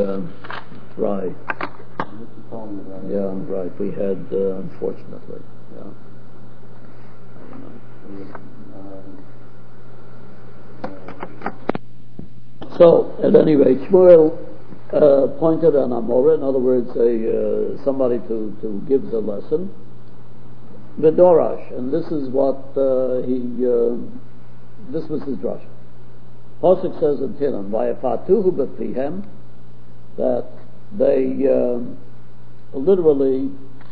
right. Yeah, right. We had, unfortunately, yeah. So, at any rate, Shmuel appointed an Amora, in other words, somebody to give the lesson, Vidorash, and this is what this was his drush. Pasuk says in Tehillim, "Vayafatuhu b'fihem," that they literally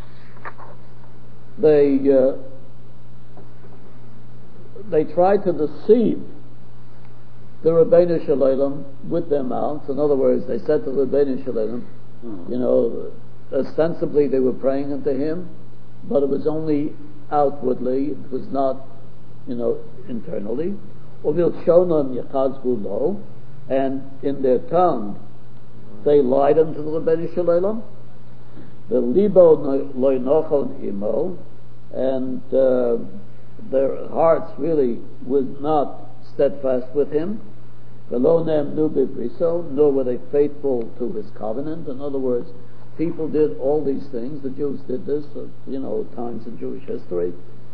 they tried to deceive the Rebbeinu Shalom with their mouths. In other words, they said to the Rebbeinu Shalom, ostensibly they were praying unto him, but it was only outwardly, it was not, internally. And in their tongue, they lied unto the Rebbeinu Shalom. The libo loinochon imo, and their hearts really was not steadfast with him. Nor were they faithful to his covenant. In other words, people did all these things. The Jews did this, times in Jewish history.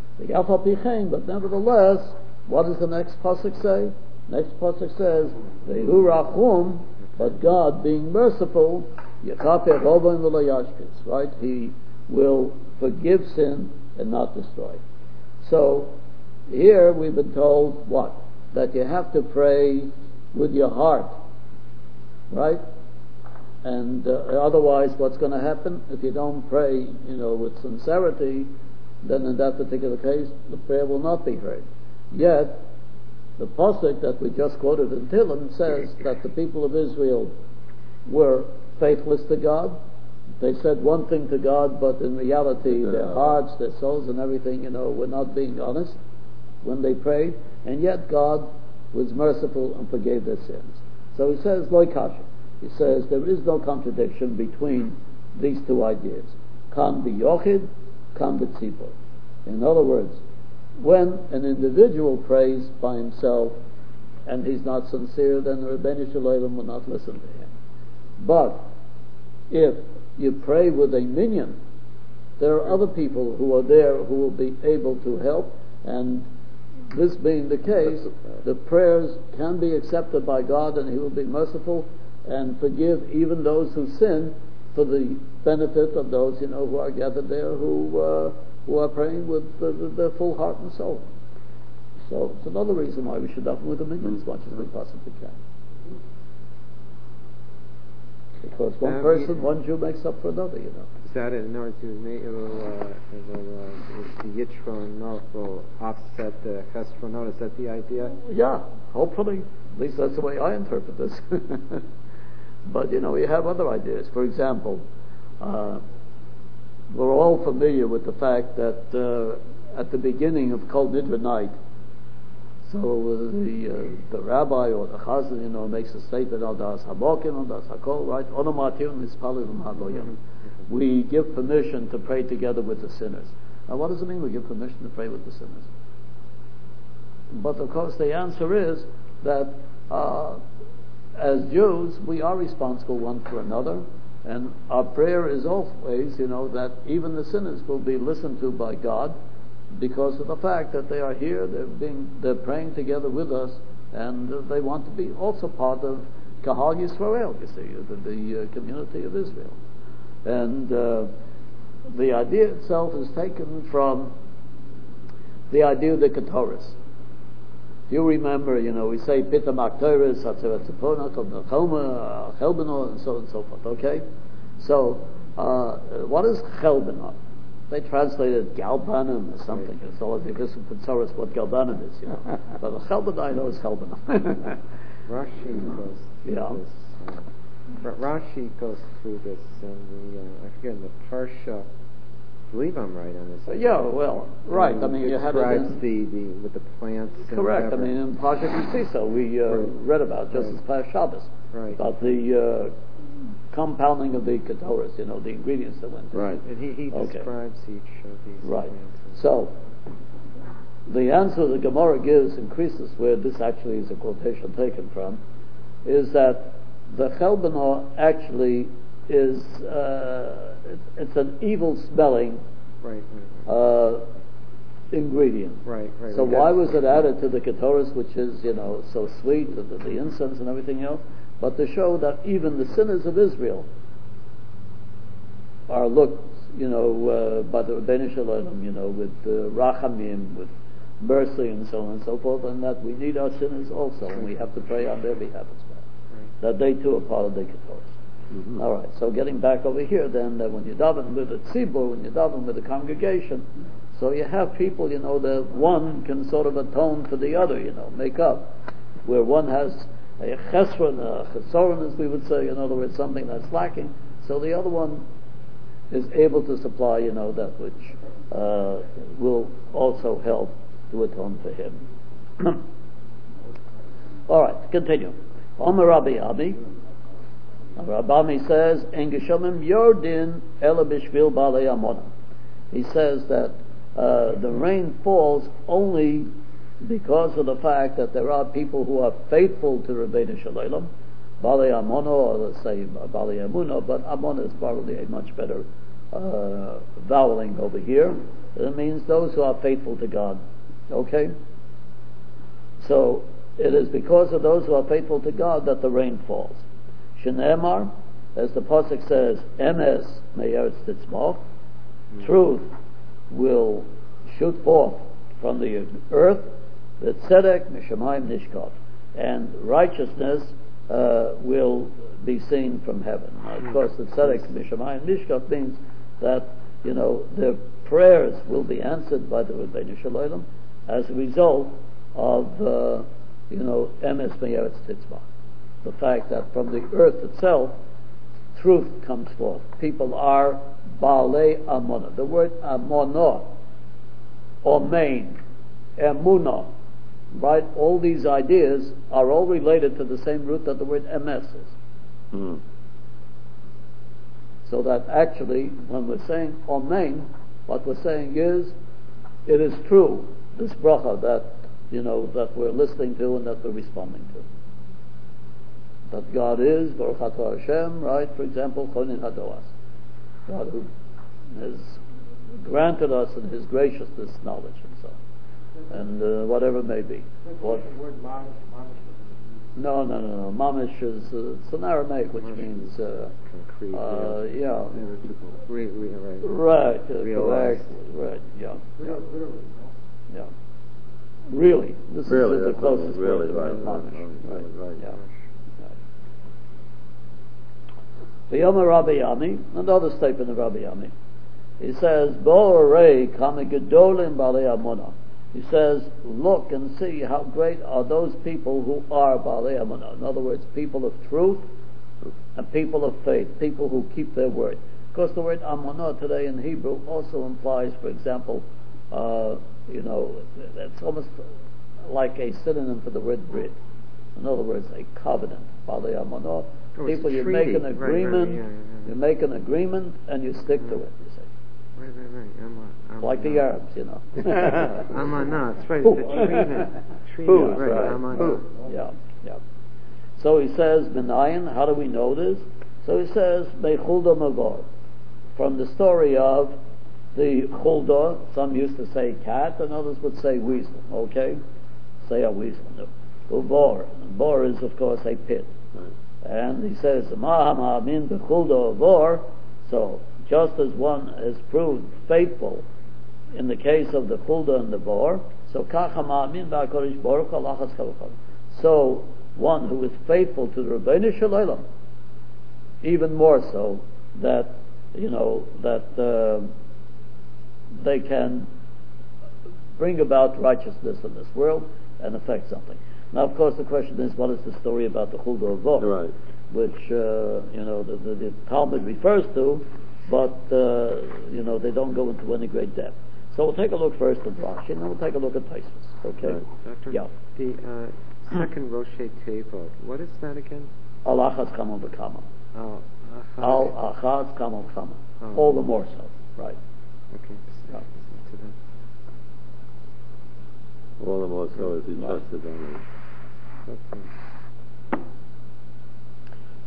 But nevertheless, what does the next pasuk say? Next pasuk says, "Vehu rachum," but God, being merciful, Yechaper Robaim v'lo yashkis. Right? He will forgive sin and not destroy. So here we've been told what? That you have to pray with your heart, right? And otherwise, what's going to happen if you don't pray, with sincerity? Then in that particular case, the prayer will not be heard. Yet, the pasuk that we just quoted in Tehillim says that the people of Israel were faithless to God. They said one thing to God, but in reality, their hearts, their souls, and everything, were not being honest when they prayed. And yet, God was merciful and forgave their sins. So he says, Loi kasha. He says there is no contradiction between these two ideas. Kan b'yochid, kan b'tzibur. In other words, when an individual prays by himself and he's not sincere, then the Rebbeinu Shalom will not listen to him. But if you pray with a minyan, there are other people who are there who will be able to help, and this being the case, the prayers can be accepted by God, and he will be merciful and forgive even those who sin, for the benefit of those who are gathered there who are praying with their full heart and soul. So it's another reason why we should daven with the minyan as much as we possibly can, because one person, one Jew makes up for another. Is that in order to make the Yitron will offset the Chesronot? Is that the idea? Yeah, hopefully. At least that's the way I interpret this. But we have other ideas. For example, we're all familiar with the fact that at the beginning of Kol Nidre night, so the rabbi or the chazan, makes a statement on das habokim, on das hakol, right? We give permission to pray together with the sinners. Now, what does it mean we give permission to pray with the sinners? But of course, the answer is that as Jews, we are responsible one for another, and our prayer is always, that even the sinners will be listened to by God, because of the fact that they are here, they're praying together with us, and they want to be also part of Kahal Yisrael, you see, the community of Israel. And the idea itself is taken from the idea of the Ketores. If you remember, we say Pita Makteres, Hatzeret Tzipona, Chelma, Chelbenor, and so on and so forth, okay? So, what is Chelbenor? They translated Galbanim or something. Right. It's all because of Pitzaris what Galbanim is, But the Chelben I know is Chelbenor. Rashi goes through this. Rashi goes through this, and I forget, in the Parsha, I believe I'm right on this. Right. I mean, you had it in with the plants. Correct. I mean, in Parsha Kisisa, we read about just as past Shabbos, about the compounding of the Ketores, the ingredients that went in. Right. And he describes each of these. Right. So, the answer the Gemara gives in Krisis, where this actually is a quotation taken from, is that the chelbana actually is it's an evil smelling ingredient. Right. So why was it added to the Ketores, which is so sweet, the incense and everything else? But to show that even the sinners of Israel are looked, by the Rebbeinu Shalom, with rachamim, with mercy and so on and so forth, and that we need our sinners also, and we have to pray on their behalf as well. That they too are part of the Ketores. Mm-hmm. All right, so getting back over here then, that when you daven with the tzibur, when you daven with the congregation, so you have people, that one can sort of atone for the other, make up. Where one has a chesron, a chesoron, as we would say, in other words, something that's lacking, so the other one is able to supply, that which will also help to atone for him. All right, continue. Omer Rabbi Ami. Rabbi Ami says, "En geshomim yordin ela b'shvil balei amona." He says that the rain falls only because of the fact that there are people who are faithful to Rebbeinu Shalom, balei amona, or let's say balei amuna, but amona is probably a much better voweling over here. It means those who are faithful to God. Okay? So it is because of those who are faithful to God that the rain falls. Shenemar, as the pasuk says, emes me'eretz titzmach, truth will shoot forth from the earth, the tzedek mishamayim nishkaf, and righteousness will be seen from heaven. Now, of course, the tzedek mishamayim nishkaf means that their prayers will be answered by the Rebbeinu Shalom as a result of emes me'eretz titzmach. The fact that from the earth itself, truth comes forth. People are balei amona. The word amona, omein, emuna, right? All these ideas are all related to the same root that the word emes is. Mm. So that actually, when we're saying omein, what we're saying is, it is true, this bracha that, that we're listening to and that we're responding to. That God is, Baruch Atah Hashem, right? For example, Chonin Hadoas. God who has granted us in His graciousness knowledge and so on. And whatever it may be. What? The word mamish. No. Mamish is, it's an Aramaic, which means, concrete. Yeah. Right. Correct. Right. Yeah. Yeah. Really. This is the closest word. Right. Mamish. Right. Yeah. V'yomer Rabbi Ami, another statement of Rabbi Ami. He says, "Bo'orei kamegedolim balei amona." He says, look and see how great are those people who are balei amona. In other words, people of truth and people of faith, people who keep their word. Of course, the word amona today in Hebrew also implies, for example, it's almost like a synonym for the word brit. In other words, a covenant. Balei amona. People, you make an agreement, you make an agreement, and you stick to it, you say. Right. Like the Arabs, Amanah, that's right, it's a treaty. Right, Amanah. Yeah. So he says, Benayin, how do we know this? So he says, Mechulda Mavor. From the story of the Chulda, some used to say cat, and others would say weasel, okay? Say a weasel, no. Bor. Bor is, of course, a pit. Right. And he says, Mahama min bechulda avor. So, just as one has proved faithful in the case of the chulda and the bor, so kachama min ba'akorish baruch alachas chavacham. So, one who is faithful to the Rebbeinu Shalom, even more so, that they can bring about righteousness in this world and affect something. Now, of course, the question is, what is the story about the Chulda Avor? Right. Which, the Talmud refers to, but, they don't go into any great depth. So we'll take a look first at Rashi, and then we'll take a look at Tosfos. Okay? Right. Doctor, yeah. The second Roshei Tevot, what is that again? Al Achaz Kama V'Kama. Al Achaz Kama V'Kama. All the more so. Right. Okay. Yeah. All the more so as he trusted on him.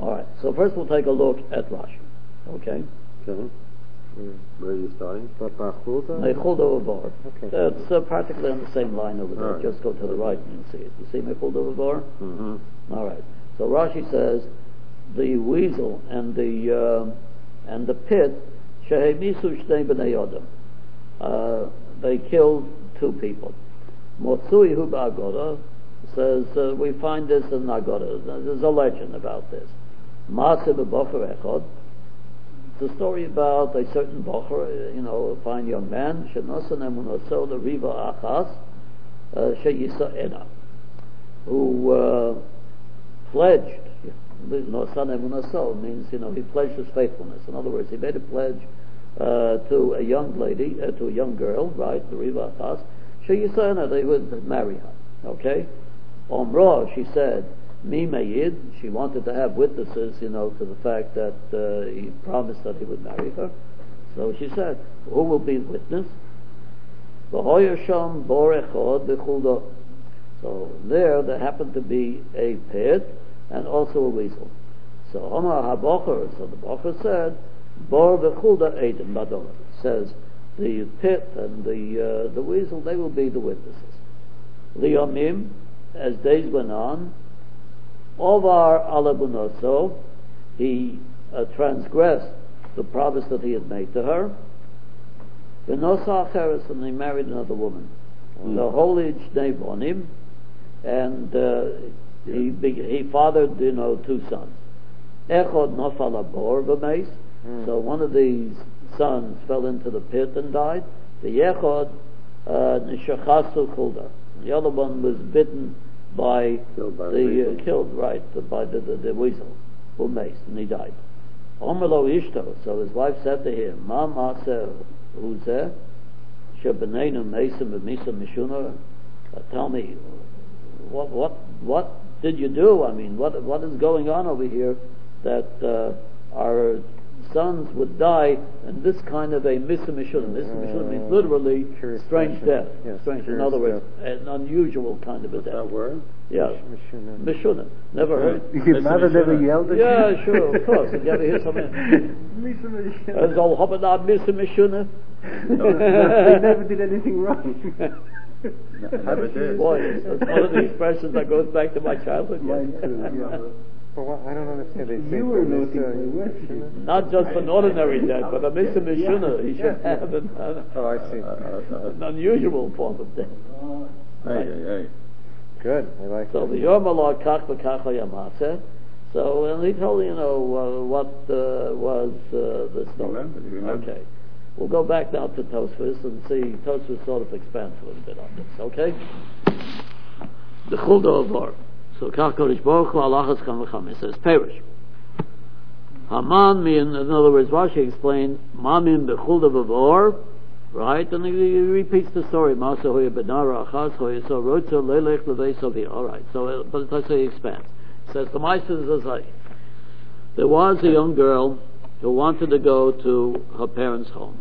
All right, so first we'll take a look at Rashi. Okay? Okay. Where are you starting? Mechulda V'Var. Okay. That's practically on the same line over there. Right. Just go to the right and you'll see it. You see Mechulda V'Var? Mm-hmm. All right. So Rashi says the weasel and the pit shehemisu shnei bnei adam. They killed two people. Motsui hu ba'agoda says we find this in Agoda. There's a legend about this. Maaseh b'bocher echad. It's a story about a certain bocher, a fine young man, shenosan emunaso l'riva achas sheyisa'ena, who pledged. Nosan emunaso means he pledged his faithfulness. In other words, he made a pledge to a young lady, to a young girl, right? The riva achas sheyisa'ena, they would marry her. Okay. Omra, she said, Mi Mayid, she wanted to have witnesses, to the fact that he promised that he would marry her. So she said, who will be the witness? V'hoyasham bor echad b'chulda. So there happened to be a pit and also a weasel. So Omar HaBocher, so the Bocher said, bor b'chulda edim badol. Says the pit and the weasel, they will be the witnesses. Liyamim, as days went on, Ovar alabunoso, he transgressed the promise that he had made to her. V'nosa acheres, and he married another woman. The holy Jnei Bonim, and he fathered, two sons. Echod nofal abor v'meis. So one of these sons fell into the pit and died. The Echod nishachasu chulda. The other one was bitten by the weasel, who maced, and he died. Omelo ishto, so his wife said to him, Ma ma'aseh huzeh, shebeneinu mesim v'misa mishuna. Tell me, what did you do? I mean, what is going on over here that our sons would die in this kind of a misa mishuna? Misa mishuna means literally strange death. Yes, strange, in other words, an unusual kind of a death. That word? Yeah. Mishuna. Never heard. Your mother never yelled at you? Yeah, sure, of course. Did you ever hear something? As all Habadab Misa Mishuna? They never did anything wrong. Never did. Boy, it's one of the expressions that goes back to my childhood. Mine too, yeah. Well, I don't understand. They say You were naughty, weren't you? Not just an ordinary death, but a Misa Mishuna. He should have Oh, I see. an unusual form of death. Hey. Good. I like So that. the Yom Allah Kach V'Kach Yamase. So, and he told what was the story. Remember. Okay. We'll go back now to Tosfos and see. Tosfos sort of expands a little bit on this. Okay. The Chulda Avor. So Kach Kodesh Baruch Hu Alachas Cham V'Cham. It says Perish. Haman mean, in other words, Rashi explained Mamin B'Chulda Avor. Right, and he repeats the story. All right, so but that's how he expands. It says the Meister is like there was a young girl who wanted to go to her parents' home.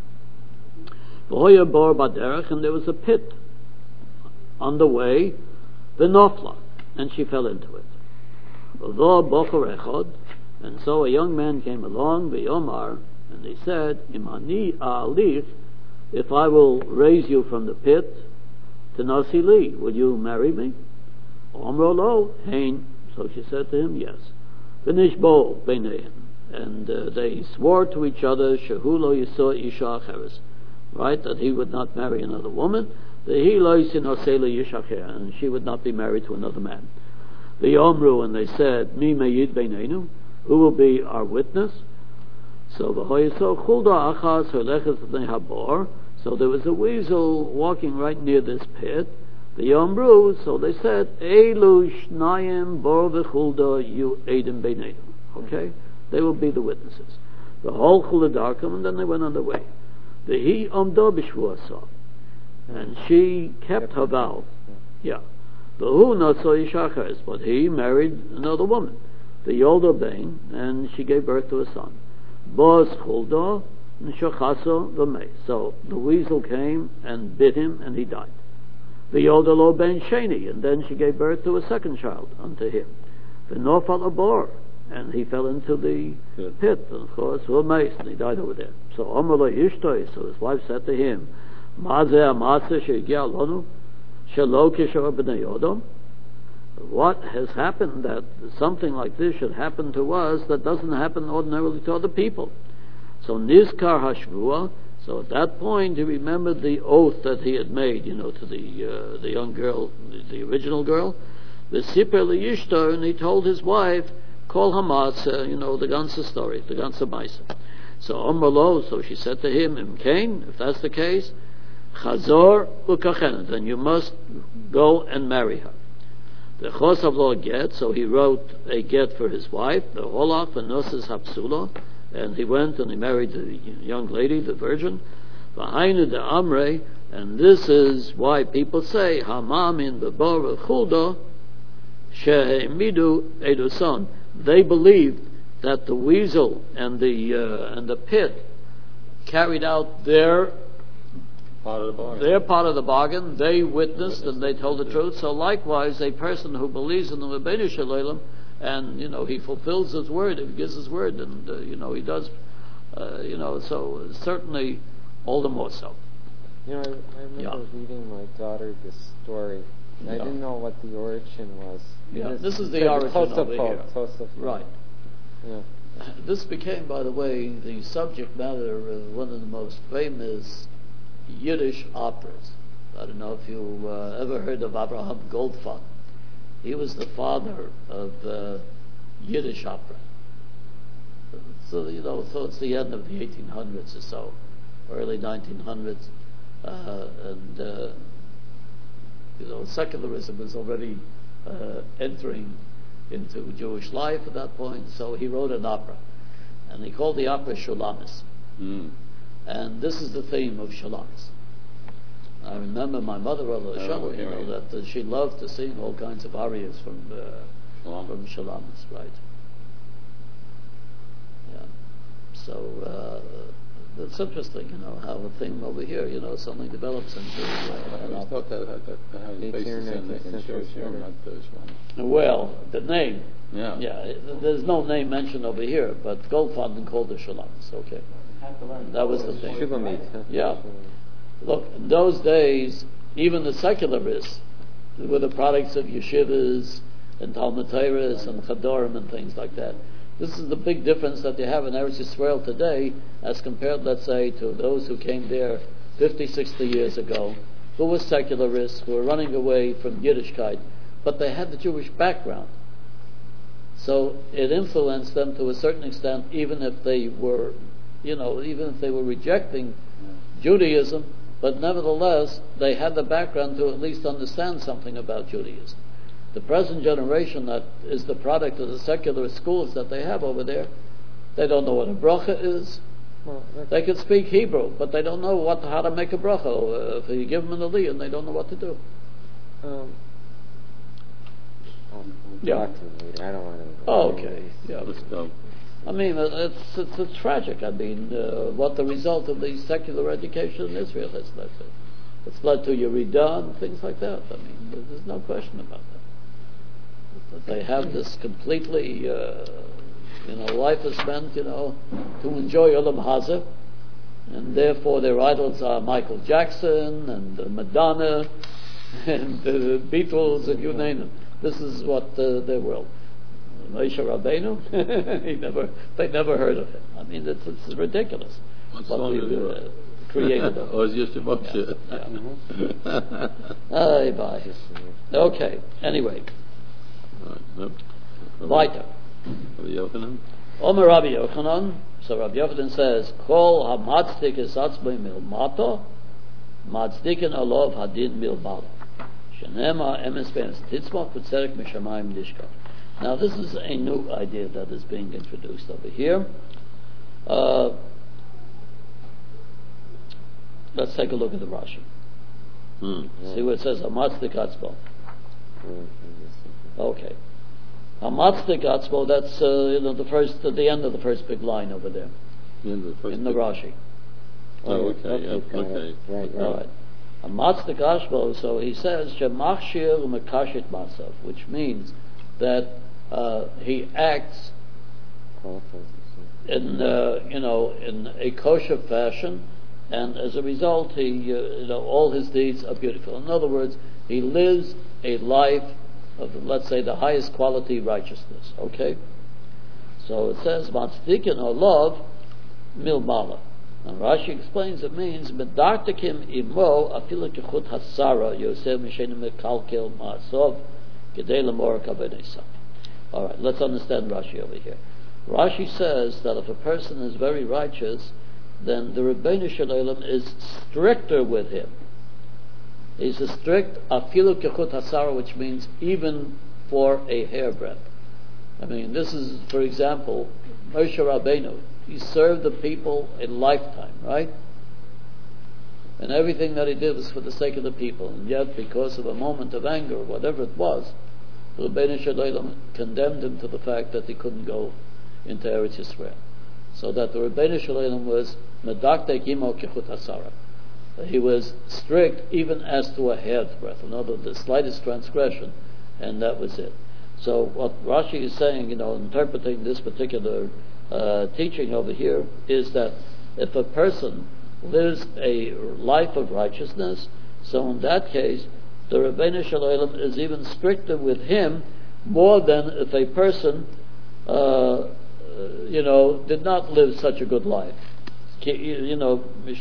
And there was a pit on the way, the Nofla, and she fell into it. And so a young man came along, V'yomar, and he said, Imani a'alich, if I will raise you from the pit to Nasi Li, will you marry me? Omro lo, hein. So she said to him, yes. V'nishbo beineim. And they swore to each other, Shehu lo yisor isha acheres, right, that he would not marry another woman, Vehi lo yisinaseh lo ish acher, and she would not be married to another man. V'yomru, and they said, Mi meyid beineinu, who will be our witness? So v'hoyiso chulda achas holechet b'nei habor. So there was a weasel walking right near this pit. The Yomru, so they said, Elu shnayim bor v'chulda yu edim beineinu. Okay? They will be the witnesses. The whole chuladarkam, and then they went on their way. The he omdo b'shvuasa, and she kept her vow. Yeah. The hu not so ishachares, but he married another woman. The yolda bain, and she gave birth to a son. Boz chulda nishachaso v'mei. So the weasel came and bit him, and he died. The yolda lo ben sheni, and then she gave birth to a second child unto him. The nofal abor, and he fell into the pit, and of course, and he died over there. So Omar Ishtoi, so his wife said to him, what has happened that something like this should happen to us that doesn't happen ordinarily to other people? So Nizkar Hashvua, so at that point he remembered the oath that he had made, to the young girl, the original girl, the Siper Liyishtar, and he told his wife, call Hamatza, the Gansa story, the Gansa Maisa. So Omrlo, so she said to him, Imkain, if that's the case, Chazor Ukachena, then you must go and marry her. The Chosav Lo get, so he wrote a get for his wife, the Holach, the Nosses Hapsula, and he went and he married the young lady, the virgin, V'hainu de Amre, and this is why people say, Hamam in Bebor Chuldo, Shehemidu Eduson. They believed that the weasel and the pit carried out their part of the bargain. They witnessed and they told the truth. So likewise, a person who believes in the Rebbeinu Shalom and he fulfills his word, he gives his word, and he does, so certainly all the more so. I remember reading my daughter this story. I didn't know what the origin was. Yeah, this is the origin over here. Tosafot. Right. Yeah. This became, by the way, the subject matter of one of the most famous Yiddish operas. I don't know if you ever heard of Abraham Goldfund. He was the father of Yiddish opera. So so it's the end of the 1800s or so, early 1900s, and secularism was already entering into Jewish life at that point. So he wrote an opera, and he called the opera Shulamis. And this is the theme of Shulamis. I remember my mother, that she loved to sing all kinds of arias from Shulamis, right? Yeah. So it's interesting, how a thing over here, something develops into an opera. Well, the name. Yeah. There's no name mentioned over here, but Goldfund called it Shulamis. Okay. That was the thing. Yeah. Look, in those days, even the secularists were the products of yeshivas and Talmud Torahs and Chadorim and things like that. This is the big difference that they have in Eretz Yisrael today as compared, let's say, to those who came there 50, 60 years ago, who were secularists, who were running away from Yiddishkeit, but they had the Jewish background. So it influenced them to a certain extent, even if they were rejecting Judaism, but nevertheless, they had the background to at least understand something about Judaism. The present generation that is the product of the secular schools that they have over there, they don't know what a bracha is. They can speak Hebrew, but they don't know how to make a bracha. If you give them an aliyah, they don't know what to do. I don't want to. Okay. Yeah. I mean, it's tragic. I mean, what the result of the secular education in Israel has led to. It's led to Yerida and things like that. I mean, there's no question about that. But they have this completely, life is spent, to enjoy Olam Hazeh, and therefore their idols are Michael Jackson and Madonna and the Beatles and you name them. This is what their world. Moshe Rabbeinu, they never heard of him. I mean, it's ridiculous. What song is it? Created of. Oh, it's just a Moshe. Bye. Okay. Anyway. Weiter. Rabbi Yochanan. Omer Rabbi Yochanan. So Rabbi Yochanan says, "Kol hamatzdik es atzmei milmato, matzdikin alov hadin milmalo. Shenema emes benes titzmach v'tzedek mishamayim nishkach." Now this is a new idea that is being introduced over here. Let's take a look at the Rashi. See what it says, Hamatzdik Atzmo. Okay. Hamatzdik Atzmo, that's the end of the first big line over there. In the Rashi. Oh, okay. Right. All right. Hamatzdik Atzmo, so he says, Shemachshir u'mekashit masav, which means that he acts in in a kosher fashion, and as a result, he all his deeds are beautiful. In other words, he lives a life of, let's say, the highest quality righteousness. Okay, so it says matzdikin or love milmala. And Rashi explains it means medartikim imo afilu kechut hasara yosef mishenim mekalkel ma'asov kedei lemor kabenesam. All right, let's understand Rashi over here. Rashi says that if a person is very righteous, then the Rebbeinu Shalom is stricter with him. He's a strict afilu kechut hasara, which means even for a hairbreadth. I mean, this is, for example, Moshe Rabbeinu. He served the people a lifetime, right? And everything that he did was for the sake of the people. And yet, because of a moment of anger, or whatever it was, the Rebbeinu Shalom condemned him to the fact that he couldn't go into Eretz Yisrael. So that the Rebbeinu Shalom was medaktek imo kechut hasara. He was strict even as to a hair's breadth, in other words, the slightest transgression, and that was it. So what Rashi is saying, interpreting this particular teaching over here, is that if a person lives a life of righteousness, so in that case, the Rebbeinu Shalom is even stricter with him more than if a person, did not live such a good life. In other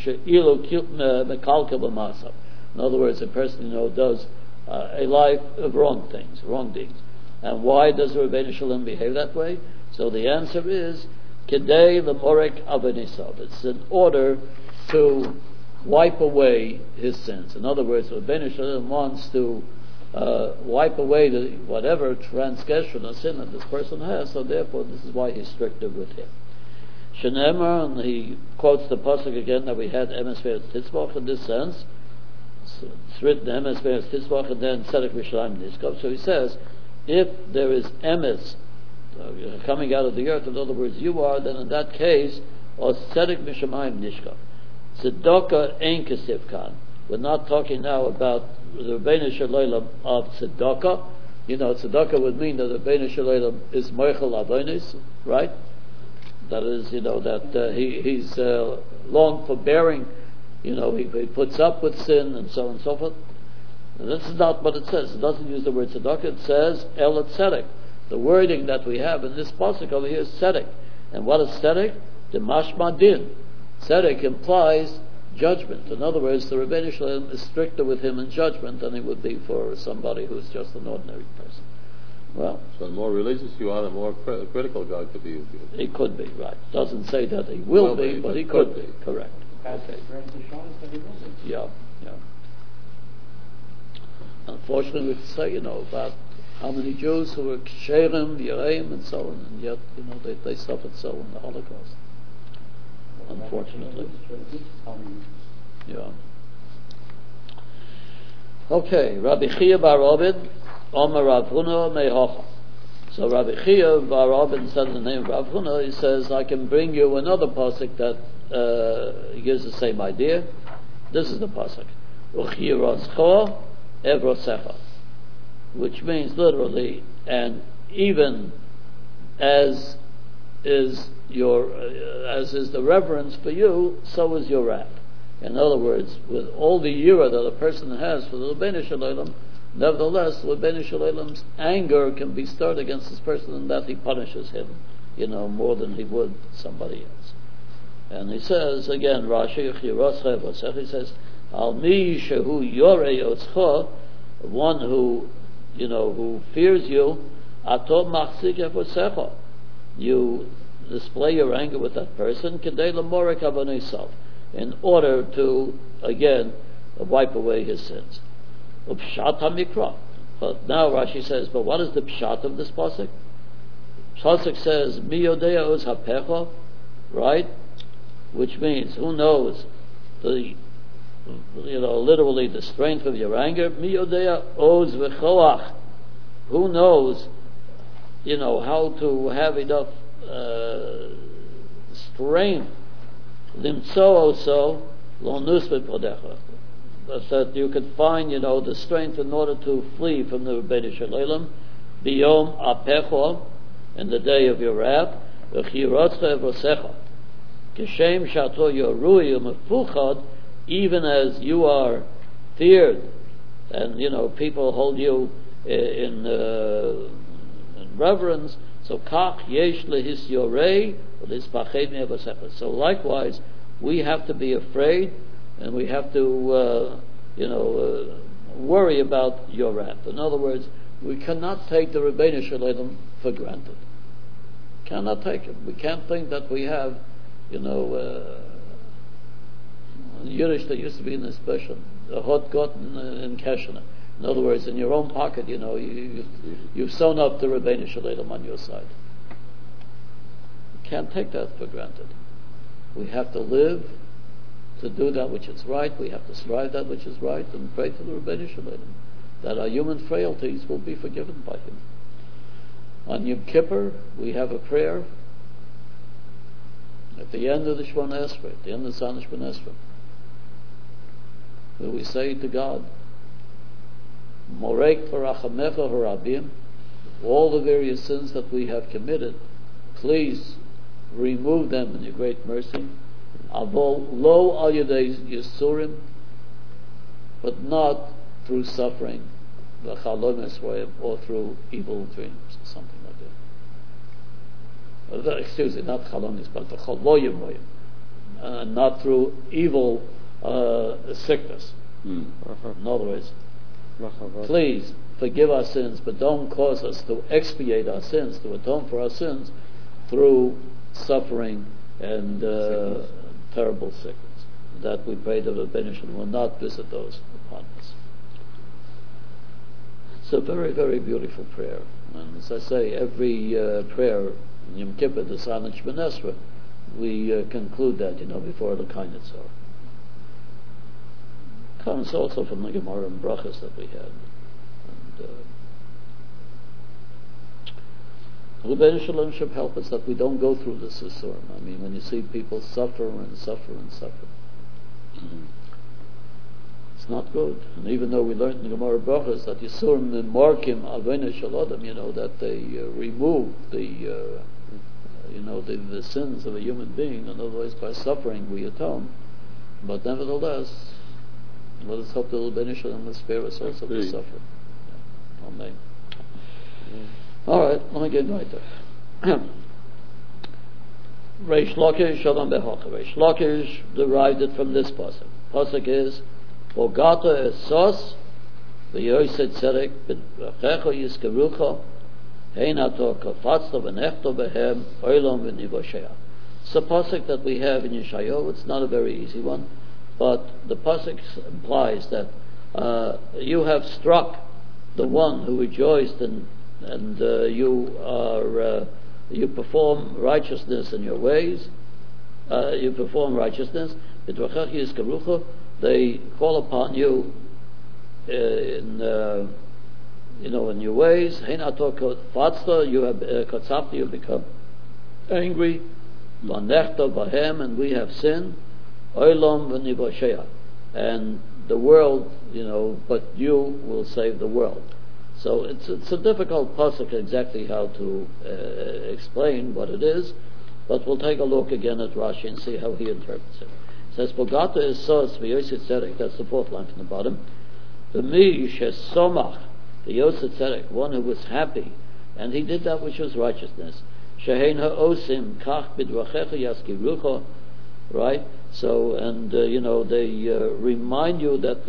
words, a person, does a life of wrong deeds. And why does the Rebbeinu Shalom behave that way? So the answer is, Kedei lemorek avenisav. It's in order to wipe away his sins. In other words, the Rebbeinu Shalom wants to wipe away whatever transgression or sin that this person has, so therefore this is why he's stricter with him. Shenemar, and he quotes the pasuk again that we had Emes Ve'etz Titzvach in this sense. It's written Emes Ve'etz Titzvach and then Tzedek V'Shalayim Nishkav. So he says, if there is emes coming out of the earth, in other words, you are, then in that case, or tzedek mishamayim nishkav. Tzedakah ein kesivkan. We're not talking now about the Rebbeinu Shalom of tzedakah. Tzedakah would mean that the Rebbeinu Shalom is moichel avonis, right? That is, that he's long forbearing. He puts up with sin and so on and so forth. And this is not what it says. It doesn't use the word tzedakah. It says el tzedek. The wording that we have in this pasuk over here is tzedek. And what is tzedek? The mashma din. Tzedek implies judgment. In other words, the Rebbeinu Shalom is stricter with him in judgment than he would be for somebody who's just an ordinary person. Well, so the more religious you are, the more critical God could be of you. He could be, right. Doesn't say that he will be, but he could be. Correct. Okay. Yeah. Unfortunately, we could say, about how many Jews who were ksherim, yareim, and so on, and yet, they suffered so in the Holocaust. Unfortunately. Yeah. Okay, Rabbi Chia bar Obed, Omer Rav Huna mehocha. So Rabbi Chia bar Obed, instead of the name of Rav Huna, he says, I can bring you another pasuk that gives the same idea. This is the pasuk. Uchiroscho evrosecha, which means literally, and even as is the reverence for you, so is your wrath. In other words, with all the yira that a person has for the Rebbeinu Shalom, nevertheless, the Rebbeinu Shalom's anger can be stirred against this person, and that he punishes him, more than he would somebody else. And he says again, Rashi, he says, Al mi shehu yorei otzcha, one who fears you, ato machzik efosecha. You display your anger with that person, kedei lemorek avonisov, in order to again wipe away his sins. Upshat hamikra. But now Rashi says, but what is the pshat of this pasuk? Pasuk says, mi yodea oz hapecha, right? Which means, who knows literally the strength of your anger. Mi yodea oz v'choach. Who knows, how to have enough strength. Limtso also lo nusbet podecha. That you could find, the strength in order to flee from the Rebbeinu Shalom, biyom apecho, in the day of your wrath, v'chirotzcha evrosecha, kishem shato yorui u'mefuchad, even as you are feared, and people hold you in reverence. So kach yesh lehis yorei v'lispached me'evosecha. So likewise, we have to be afraid, and we have to worry about your wrath. In other words, we cannot take the Rebbeinu Shalom for granted. Cannot take it. We can't think that we have, in Yiddish there used to be an expression, a hot got in Keshana. In other words, in your own pocket, you've sewn up the Rebbeinu Shalom on your side. We can't take that for granted. We have to live to do that which is right. We have to strive that which is right, and pray to the Rebbeinu Shalom that our human frailties will be forgiven by Him. On Yom Kippur, we have a prayer at the end of the Shemona Esrei, at the end of the Shemona Esrei, where we say to God, Morek v'rachamecha harabim, all the various sins that we have committed, please remove them in your great mercy. Avol lo al yedei yisurim, but not through suffering, or through evil dreams, or something like that. Excuse me, not chalonis, but v'chaloyim, not through evil sickness. In other words, please forgive our sins, but don't cause us to expiate our sins, to atone for our sins through suffering and terrible sickness. That we pray that the Rebbeinu Shalom will not visit those upon us. It's a very, very beautiful prayer. And as I say, every prayer in Yom Kippur, the San and Shemona Esrei, we conclude that, before the Kainetzor. Comes also from the Gemara and Brachas that we had. And Rebbeinu Shalom should help us that we don't go through this Yisurim. I mean, when you see people suffer and suffer and suffer, it's not good. And even though we learned in the Gemara Brachas that Yisurim Morkim Avena Shalodam, that they remove the sins of a human being, and otherwise by suffering we atone. But nevertheless, let us hope that the Rebbeinu Shalom will spare us also to suffer. Amen. All right, let me get right there. Reish Lakish Shalom Behocha. Reish Lakish derived it from this pasuk. Pasuk is, Bogata esos v'yoset tzedek b'drachecha yizkerucha hein ato kafatzta v'nechto behem oilom v'nivoshea. It's a pasuk that we have in Yeshayahu. It's not a very easy one, but the pasuk implies that you have struck the one who rejoiced and you perform righteousness in your ways. You perform righteousness. They call upon you in your ways. You have katzapti, you become angry. And we have sinned. And the world, but you will save the world. So it's a difficult pasuk exactly how to explain what it is, but we'll take a look again at Rashi and see how he interprets it. It says, Bogata is sos v'yoset tzedek, that's the fourth line from the bottom. V'mi shesomach, the yoset tzedek, one who was happy, and he did that which was righteousness. Shehein ha'osim kach b'drachecha yaskirucha, right? So, and they remind you that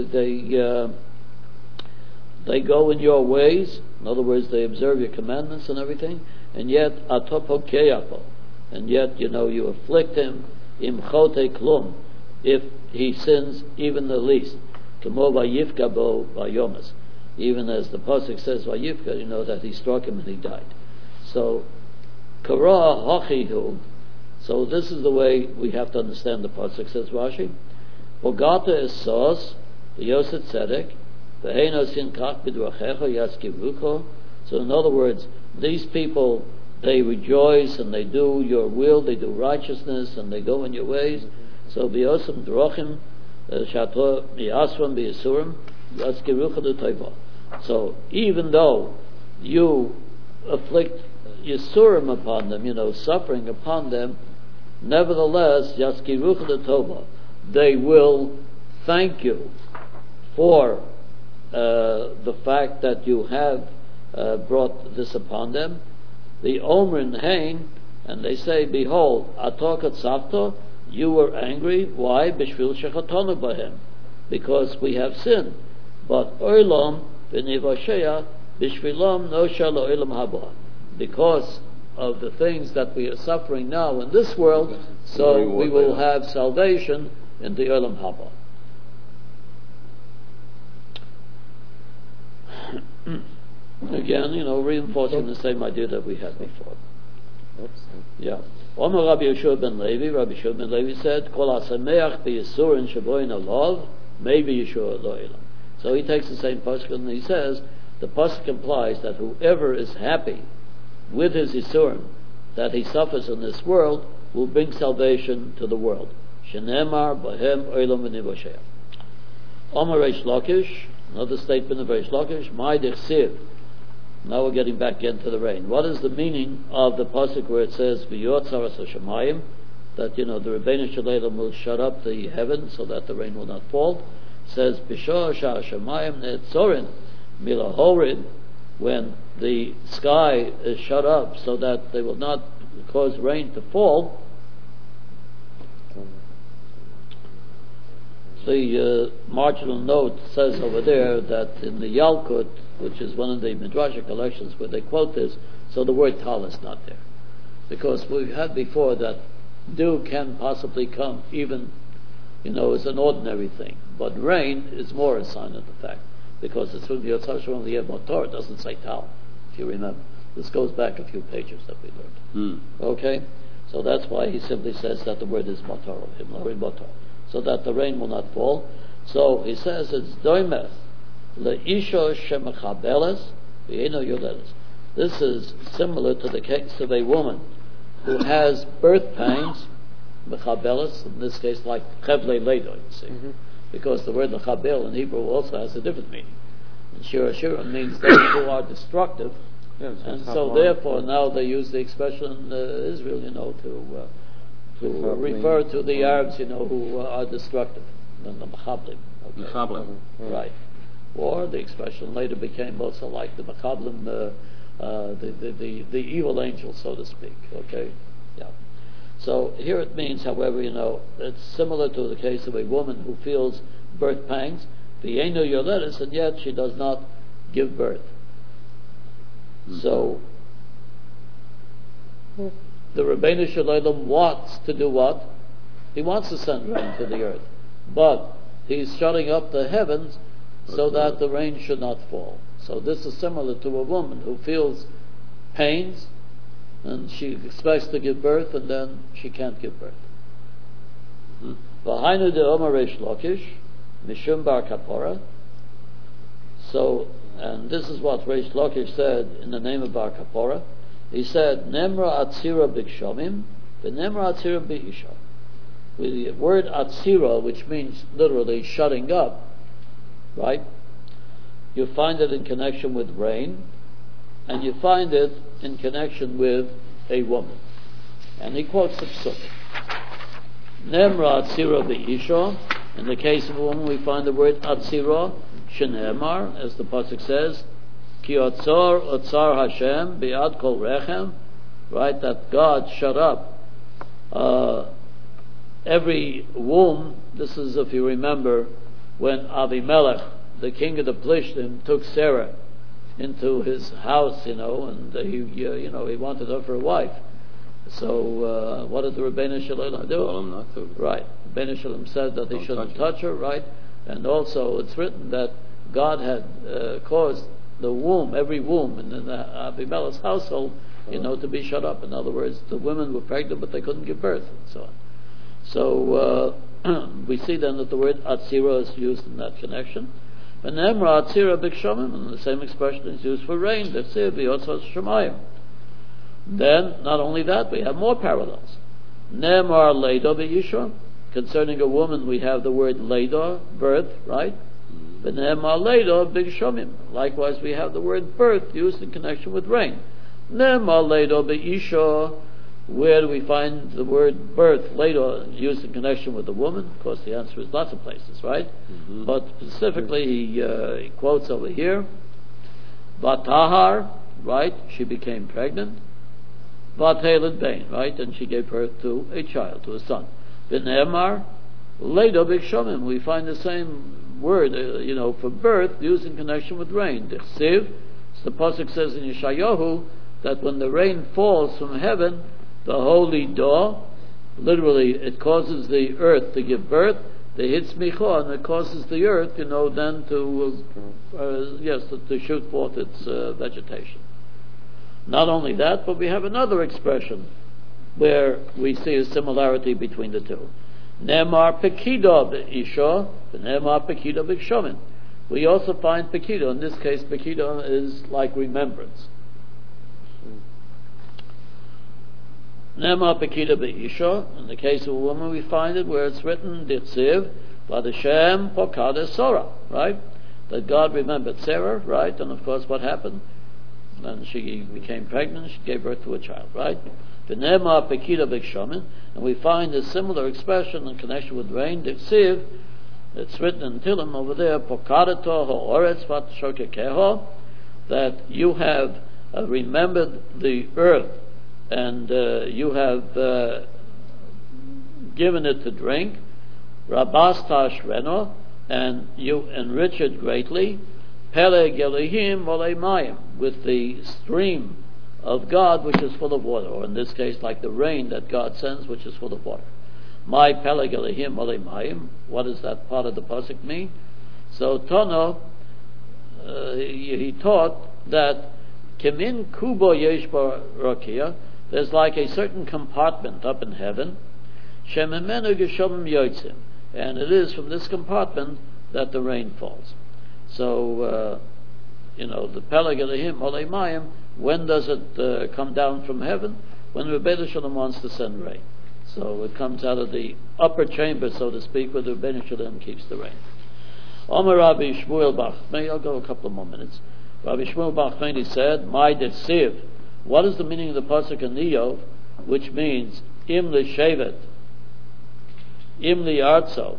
they go in your ways. In other words, they observe your commandments and everything. And yet, atopokeyapo, and yet you afflict him. Imchote klum, if he sins even the least. Kamo vayifka bo vayomas, even as the pasuk says vayifka, that he struck him and he died. So, kara hachihu. So this is the way we have to understand the pasuk. Says Rashi, Bogata is sos v'yoset tzedek. So in other words, these people, they rejoice and they do your will, they do righteousness and they go in your ways. So b'yosem drochim shato yasram b'yisurim yaskirucha d'toiva. So even though you afflict Yisurim upon them, suffering upon them, nevertheless, Yaskiruch Tova, they will thank you for the fact that you have brought this upon them. The Omrin Hain, and they say, behold, Atokat Savto, you were angry. Why? Bishvil Shechatonu Bahem, because we have sinned. But Olam v'nivashaya bishvilam no shalo olam haba, because of the things that we are suffering now in this world, so we will have salvation in the olam haba. Again, reinforcing the same idea that we had before. Yeah. Omer Rabbi Yeshua ben Levi said, Kol hasameach b'yisurin shaboin alav, maybe Yeshua lo elam. So he takes the same pasuk and he says, the pasuk implies that whoever is happy with his Yisurim that he suffers in this world will bring salvation to the world. Shenemar Bahem Olam v'Nivosheach. Omer Reish Lakish, another statement of Reish Lakish, My Dechsiv. Now we're getting back into the rain. What is the meaning of the pasuk where it says V'yotzaras Hashemayim, that the Rebbeinu Shalom will shut up the heavens so that the rain will not fall? It says B'shor Hashemayim Ne'etzorin Milahorid, when the sky is shut up so that they will not cause rain to fall. The marginal note says over there that in the Yalkut, which is one of the Midrashic collections where they quote this, so the word tal is not there. Because we've had before that dew can possibly come even, as an ordinary thing. But rain is more a sign of the fact. Because it's from the Yotzar Shalom the Motor, it doesn't say tal, if you remember. This goes back a few pages that we learned. Okay? So that's why he simply says that the word is motor, motor, so that the rain will not fall. So he says it's doimeth leisha shemechabeles v'eino yoledes. This is similar to the case of a woman who has birth pangs, mechabeles, in this case like chevle ledo, you see. Because the word lechabel in Hebrew also has a different meaning. And shira means those who are destructive. Yes, and so therefore now they use the expression Israel, to refer to the Arabs, who are destructive, the Mechablim. Mechablim. Right. Or the expression later became also like the Mechablim, the evil angel, so to speak. Okay? Yeah. So here it means, however, it's similar to the case of a woman who feels birth pangs, v'yeinu yoledes, and yet she does not give birth. So the Rebbeinu Shalom wants to do what? He wants to send rain to the earth, but he's shutting up the heavens so that the rain should not fall. So this is similar to a woman who feels pains and she expects to give birth and then she can't give birth. V'hainu de Omer Reish Lakish Mishum Bar Kapora. So, and this is what Reish Lakish said in the name of Bar Kapora. He said, Nemra Atzira B'Kshomim, V'Nemra Atzira B'Isha. With the word Atzira, which means literally shutting up, right? You find it in connection with rain, and you find it in connection with a woman. And he quotes the psuk. Nemra Atzira B'Isha. In the case of a woman, we find the word Atzira, Shenemar, as the pasuk says, Ki otzar Hashem bi'ad kol rechem, right? That God shut up every womb. This is, if you remember, when Avimelech, the king of the Plishtim, took Sarah into his house, and he wanted her for a wife. So what did the Rebbeinu Shalom do? Told him not to. Right. Rebbeinu Shalom said that he shouldn't touch her, right? And also it's written that God had caused the womb, every womb in Abimelech's household, to be shut up. In other words, the women were pregnant but they couldn't give birth, and so on. So we see then that the word Atzira is used in that connection. And Nemra Atzira B'Kshomim, and the same expression is used for rain. Then, not only that, we have more parallels. Nemar Leido B'Yishon. Concerning a woman, we have the word Leido, birth, right? V'Nemar Leido B'Kshomim. Likewise, we have the word birth used in connection with rain. Nema leido be'isha. Where do we find the word birth later used in connection with the woman? Of course, the answer is lots of places, right? Mm-hmm. But specifically, he quotes over here, Vatahar, right? She became pregnant. Vatheled Bain, right? And she gave birth to a child, to a son. V'ne'emar, leido b'shomim. We find the same word, for birth used in connection with rain. Dichsiv, the pasuk says in Yeshayahu that when the rain falls from heaven, the holy daw, literally, it causes the earth to give birth. The hits micha, and it causes the earth, then to shoot forth its vegetation. Not only that, but we have another expression where we see a similarity between the two. Ne'emar pekida b'isha, ne'emar pekida b'kshomin. We also find pekida. In this case, pekida is like remembrance. Nema pekida be'isha. In the case of a woman, we find it where it's written Ditziv Vadashem Pokada Sora, right? That God remembered Sarah, right? And of course, what happened? Then she became pregnant. She gave birth to a child, right? The Nema pekida b'kshomin, and we find a similar expression in connection with rain. Ditziv. It's written in Tillim over there. Pokada to ha'oretz vatshokekeho, that you have remembered the earth. And you have given it to drink, Rabasta Shreno, and you enrich it greatly, Pele Gelihim Ole Mayim, with the stream of God which is full of water, or in this case, like the rain that God sends, which is full of water. My Pele Gelihim Ole Mayim. What does that part of the pasuk mean? So Tono, he taught that Kemin Kubo Yeshba Rakia. There's like a certain compartment up in heaven, Shememenu Geshomim Yotzim, and it is from this compartment that the rain falls. So, the Peleg Elihim Olei Mayim, when does it come down from heaven? When Rebbeinu Shalom wants to send rain. So it comes out of the upper chamber, so to speak, where the Rebbeinu Shalom keeps the rain. Omer Rabbi Shmuel Bachmei, I'll go a couple of more minutes. Rabbi Shmuel Bachmei said, My Detziv. What is the meaning of the pasuk in Iyov, which means Im L'Shevet, Im L'Artzo,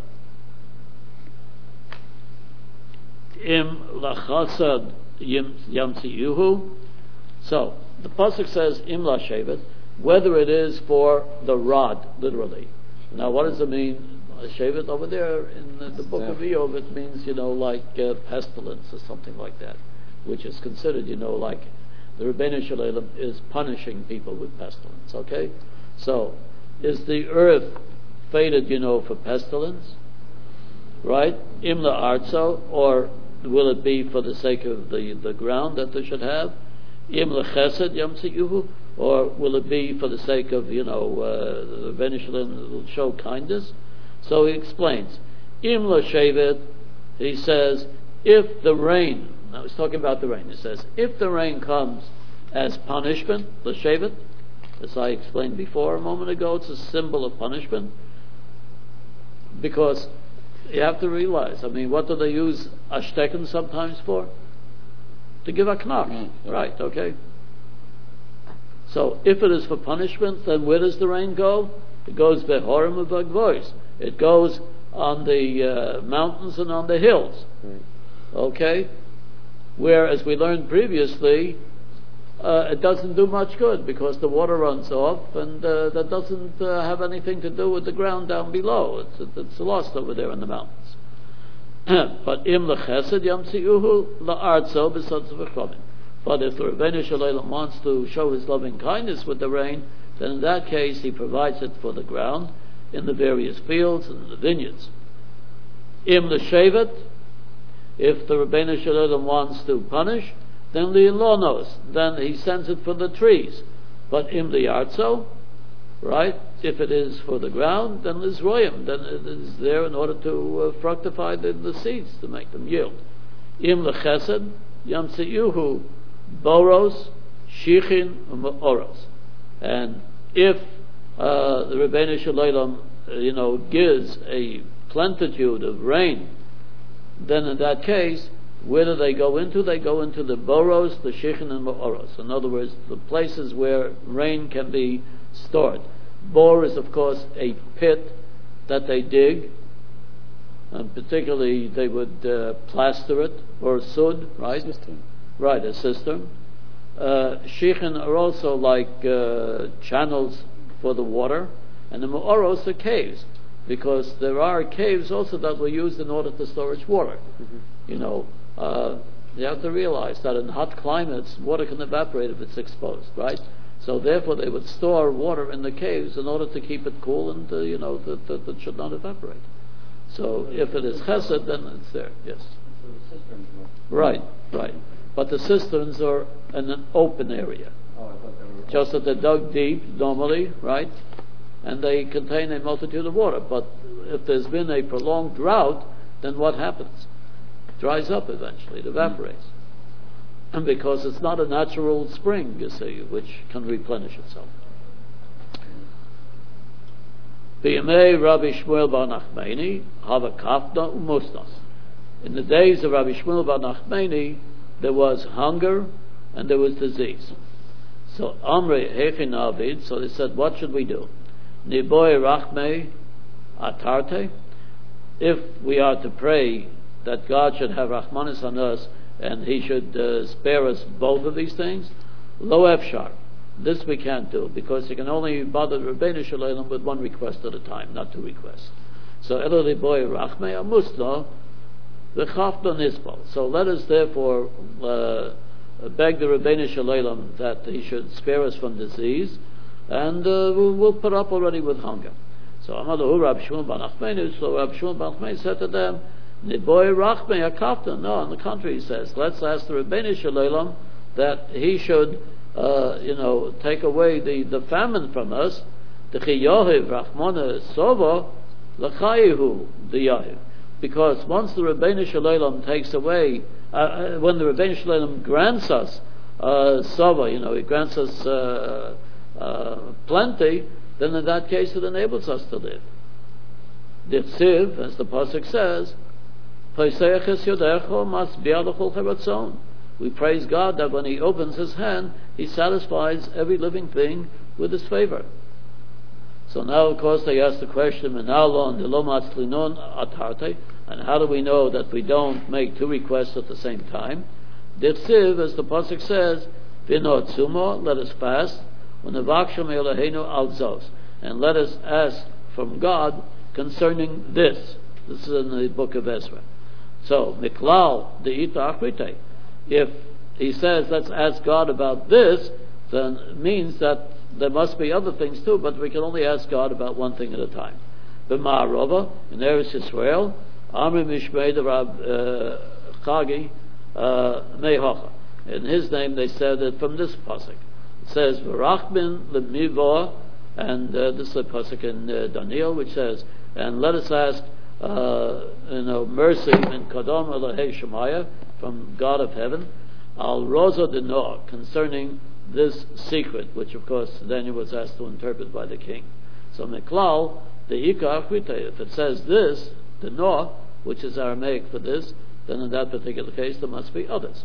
Im L'Chasad Yamtziyuhu? So the pasuk says Im L'Shevet, whether it is for the rod, literally. Now, what does it mean? Shevet over there in the book of Iyov, it means like pestilence or something like that, which is considered like. The Rebbeinu Shalom is punishing people with pestilence, okay? So, is the earth fated, for pestilence? Right? Imla arzo, or will it be for the sake of the ground that they should have? Imla chesed yamtziyuhu, or will it be for the sake of, the Rebbeinu Shalom will show kindness? So he explains. Imla shevet, he says, if the rain, now he's talking about the rain. He says, if the rain comes as punishment, l'shevet, as I explained before a moment ago, it's a symbol of punishment. Because you have to realize, what do they use ashteken sometimes for? To give a knock, right? Okay. So if it is for punishment, then where does the rain go? It goes behorim v'agvois. It goes on the mountains and on the hills. Okay. Where, as we learned previously, it doesn't do much good because the water runs off, and that doesn't have anything to do with the ground down below. It's lost over there in the mountains. But im lechesed yamtziuhu la'arzo b'sotz v'chomim. But if the Rebbeinu Shalom wants to show his loving kindness with the rain, then in that case he provides it for the ground in the various fields and the vineyards. Im l'shevet. If the Rebbeinu Shalom wants to punish, then li'lonos, then he sends it for the trees. But im li'arzo, right? If it is for the ground, then l'zroyim, then it is there in order to fructify the seeds, to make them yield. Im l'chesed, yamtziyuhu, boros, shichin, u'oros. And if the Rebbeinu Shalom, gives a plenitude of rain, then in that case, Where do they go into? They go into the boros, the shichin, and ma'oros. In other words, the places where rain can be stored. Bor is, of course, a pit that they dig, and particularly they would plaster it, or a sud, right? Cistern. Right, a cistern. Shichin are also like channels for the water, and the ma'oros are caves, because there are caves also that were used in order to storage water. You know, you have to realize that in hot climates, water can evaporate if it's exposed, right? So therefore they would store water in the caves in order to keep it cool and, that it should not evaporate. So if it is chesed, then it's there, yes. Right. But the cisterns are in an open area. Just that they're dug deep, normally, right? And they contain a multitude of water. But if there's been a prolonged drought, then what happens? It dries up eventually, it evaporates. And because it's not a natural spring, you see, which can replenish itself. B'yamei Rabbi Shmuel bar Nachmani, hava kafna u'musnas. In the days of Rabbi Shmuel bar Nachmani, there was hunger and there was disease. So Amri Hechin Avid, so they said, what should we do? Niboy Rachmei Atarte. If we are to pray that God should have Rahmanis on us and He should spare us both of these things, Lo Efshar. This we can't do, because you can only bother the Rebbeinu Shalom with one request at a time, not two requests. So Elo Niboy Rachmei Amusno V'chafno Nisbal. So let us therefore beg the Rebbeinu Shalom that He should spare us from disease, and we'll put up already with hunger. So Amalahu Rab Shmuel bar Nachmani, so Rab Shmuel bar Nachmani said to them, Niboy Rachmei Akafta. No, on the contrary, he says, let's ask the Rebbeinu Shalom that He should take away the famine from us. The Chiyohiv Rachmana Sova L'chayihu the Yahiv. Because once the Rebbeinu Shalom takes away, when the Rebbeinu Shalom grants us Sova, He grants us plenty, then in that case it enables us to live. The Tziv, as the Pasuk says, we praise God that when He opens His hand, He satisfies every living thing with His favor. So now, of course, they ask the question, and how do we know that we don't make two requests at the same time? Dichsiv, as the Pasuk says, let us fast, and let us ask from God concerning this. This is in the book of Ezra. So, Miklal, the Ita Achrite. If he says, let's ask God about this, then it means that there must be other things too, but we can only ask God about one thing at a time. B'ma'arova, in Eretz Yisrael, Amri Mishmei the Rab Chagi Mehocha. In his name they said it from this pasuk. It says, V'rachmin l'mivoah, and this is a pasuk in Daniel, which says, and let us ask mercy in Kadam Elahei Shemaya, from God of heaven, al rosa de Noah, concerning this secret, which of course Daniel was asked to interpret by the king. So Miklal, the Ika Achrite, if it says this, the Noah, which is Aramaic for this, then in that particular case there must be others.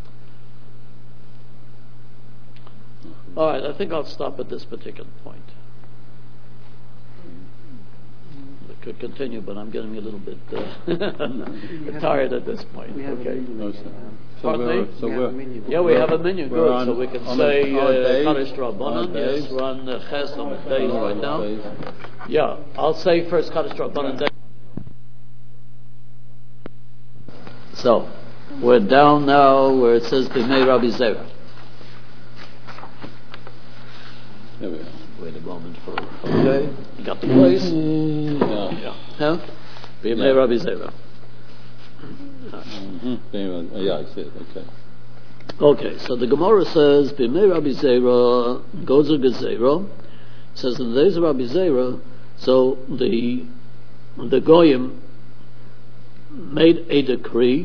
Alright, I think I'll stop at this particular point. I could continue, but I'm getting a little bit tired at this point. Okay. We have a menu. Good. So we can say Kaddish Rabbanan. Yes, we're on Ches on the days right now. Yeah, I'll say first Kaddish Rabbanan day. So we're down now where it says B'mei Rabbi Zera. There we are. Wait a moment for. Okay, you got the place. Yeah. Huh? B'mei Rabbi Zera. Yeah, I see it. Okay. Okay, so the Gemara says, B'mei Rabbi Zera, Gozer Gezerah, says in the days of Rabbi Zera, so the Goyim made a decree,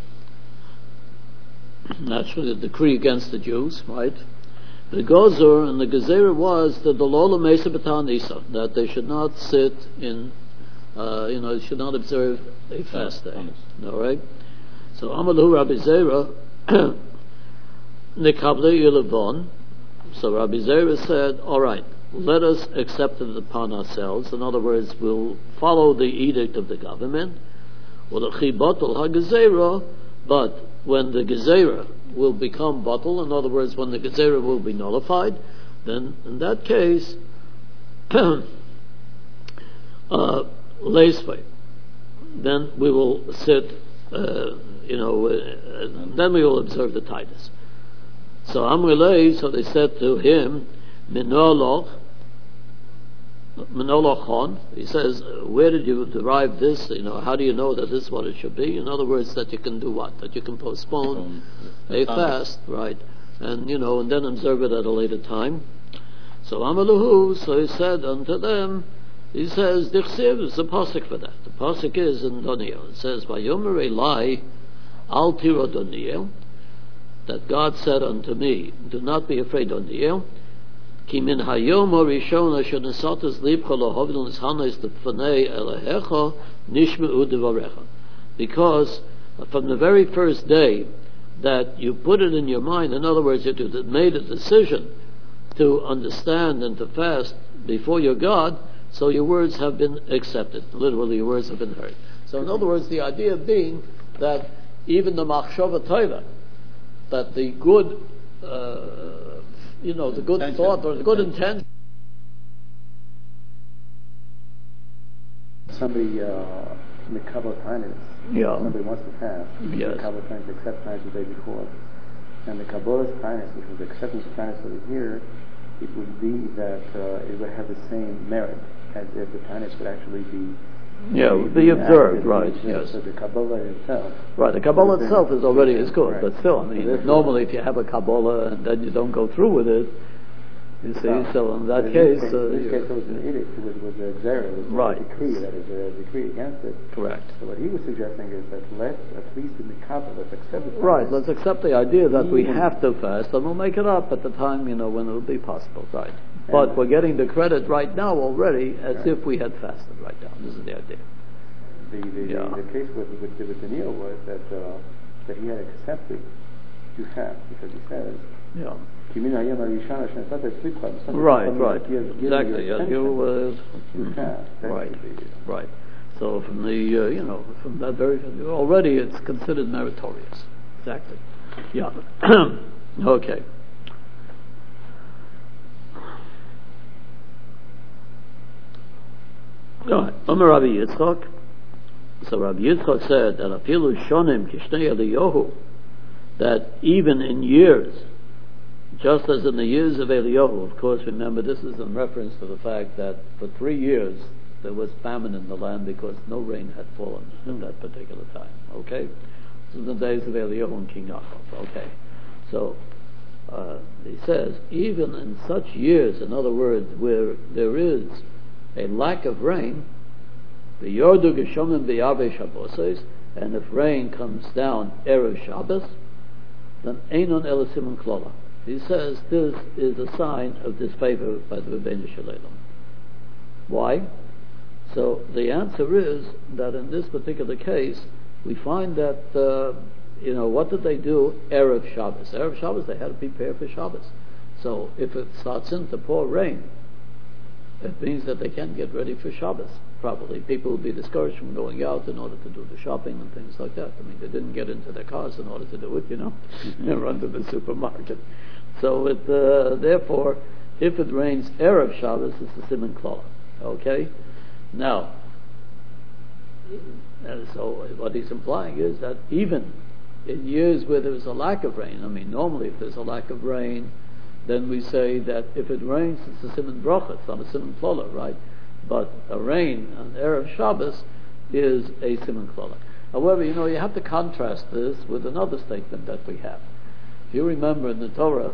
naturally a decree against the Jews, right? The Gozer and the Gezerah was that the Lola Mesa B'Tan Isa, that they should not sit in, they should not observe a fast day. All right? So Amalu Rabbi Zera Nikable Yilevon. So Rabbi Zera said, all right, let us accept it upon ourselves. In other words, we'll follow the edict of the government. But when the Gezerah will become batal, in other words, when the Gezerah will be nullified, then in that case, Leisvei, then we will sit, then we will observe the Titus. So Amrulei, so they said to him, Menolochon, he says, where did you derive this? How do you know that this is what it should be? In other words, that you can do what? That you can postpone a fast, right? And, and then observe it at a later time. So Amaluhu, so he said unto them, he says, Dichsiv is the pasuk for that. The pasuk is in Daniel. It says, Vayomer Elai al tiro Daniel, that God said unto me, do not be afraid, Daniel, ki min hayom harishon asher nesatas libcha lahovil nishanes tefnei Elohecha nishmeu devarecha. Because from the very first day that you put it in your mind, in other words, that you made a decision to understand and to fast before your God, so your words have been accepted. Literally, your words have been heard. So in other words, the idea being that even the machshava tova, that the good, the good thought or the good intention. Somebody in the Kabbalah Tainus, somebody wants to fast. Yes. The Kabbalah Tainus accept Tainus the day before. And the Kabbalah Tainus, which was the acceptance of Tainus over here, it would be that it would have the same merit as if the Tainus would actually be be observed, right? Yes. So the Kabbalah itself. Right, the Kabbalah itself is already as good, right. But still, normally if you have a Kabbalah and then you don't go through with it, you see, so in that case... in this case, it was an edict, it was a Xer, it was right. A decree, that is a decree against it. Correct. So what he was suggesting is that let's, at least in the Kabbalah, let's accept it. Right, let's accept the idea that we have to fast, and we'll make it up at the time, when it'll be possible, right. But we're getting the credit right now already as if we had fasted right now. This is the idea. The case with Daniel was that he had accepted to fast because he said, right, exactly. Right. So from the from that very already it's considered meritorious. Exactly. Yeah. Okay. All right. Rabbi Yitzchak. So Rabbi Yitzchak said that afilu shonim kishnei Eliyahu, that even in years, just as in the years of Eliyahu, of course, remember this is in reference to the fact that for 3 years there was famine in the land because no rain had fallen at that particular time. Okay, this is the days of Eliyahu and King Yaakov. Okay, so he says even in such years, in other words, where there is a lack of rain, the Yordu Geshomim B'Yavei Shabbos, and if rain comes down Erev Shabbos, then Einon Elisim and Klola. He says this is a sign of disfavor by the Rebbeinu Shalom. Why? So the answer is that in this particular case, we find that what did they do Erev Shabbos? Erev Shabbos, they had to prepare for Shabbos. So if it starts in to pour rain, it means that they can't get ready for Shabbos properly. People will be discouraged from going out in order to do the shopping and things like that. They didn't get into their cars in order to do it, and run to the supermarket. So therefore, if it rains Erev Shabbos, it's the Siman Klala. Okay? Now, so what he's implying is that even in years where there is a lack of rain, normally if there's a lack of rain, then we say that if it rains, it's a Siman Bracha, it's not a Siman Klala, right? But a rain on Erev Shabbos is a Siman Klala. However, you have to contrast this with another statement that we have. If you remember in the Torah,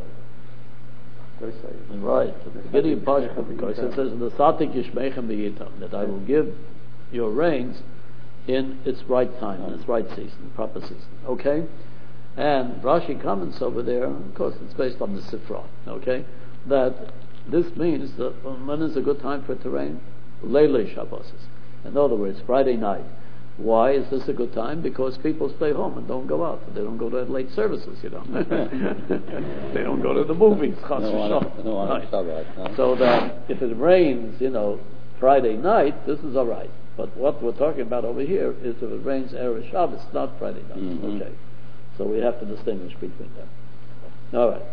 right, at the beginning of Parashat, because it says, "L'satik yishmeichem b'yitam," that I will give your rains in its right time, in its right season, proper season. Okay? And Rashi comments over there, of course it's based on the Sifra, okay, that this means that when is a good time for it to rain? Leilei Shabbos. In other words, Friday night. Why is this a good time? Because people stay home and don't go out. They don't go to late services, They don't go to the movies. So that if it rains, Friday night, this is all right. But what we're talking about over here is if it rains Erev Shabbos, not Friday night. Mm-hmm. Okay. So we have to distinguish between them. All right.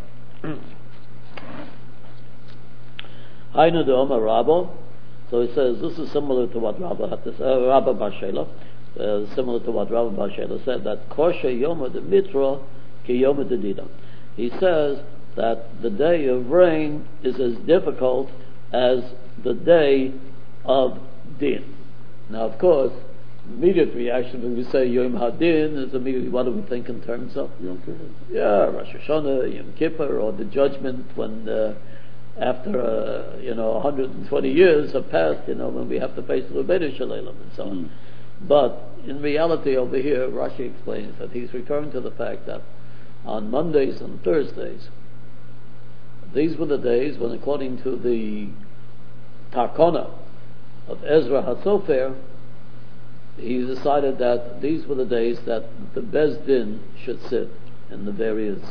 Hainu de Omer Rabbo. So he says this is similar to what Rabba had to say. Rabba Bar Shela, similar to what Rabba Bar Shela said, that Koshe Yoma de Mitra ki Yoma de Dida. He says that the day of rain is as difficult as the day of Din. Now, of course, immediate reaction when we say Yom HaDin is immediately what do we think in terms of? Yom Kippur. Yeah, Rosh Hashanah, Yom Kippur, or the judgment when after 120 years have passed, when we have to face the Rebbeinu Shalom and so on. But in reality over here, Rashi explains that he's referring to the fact that on Mondays and Thursdays, these were the days when, according to the Tarkona of Ezra HaSofer, he decided that these were the days that the Beis Din should sit in the various,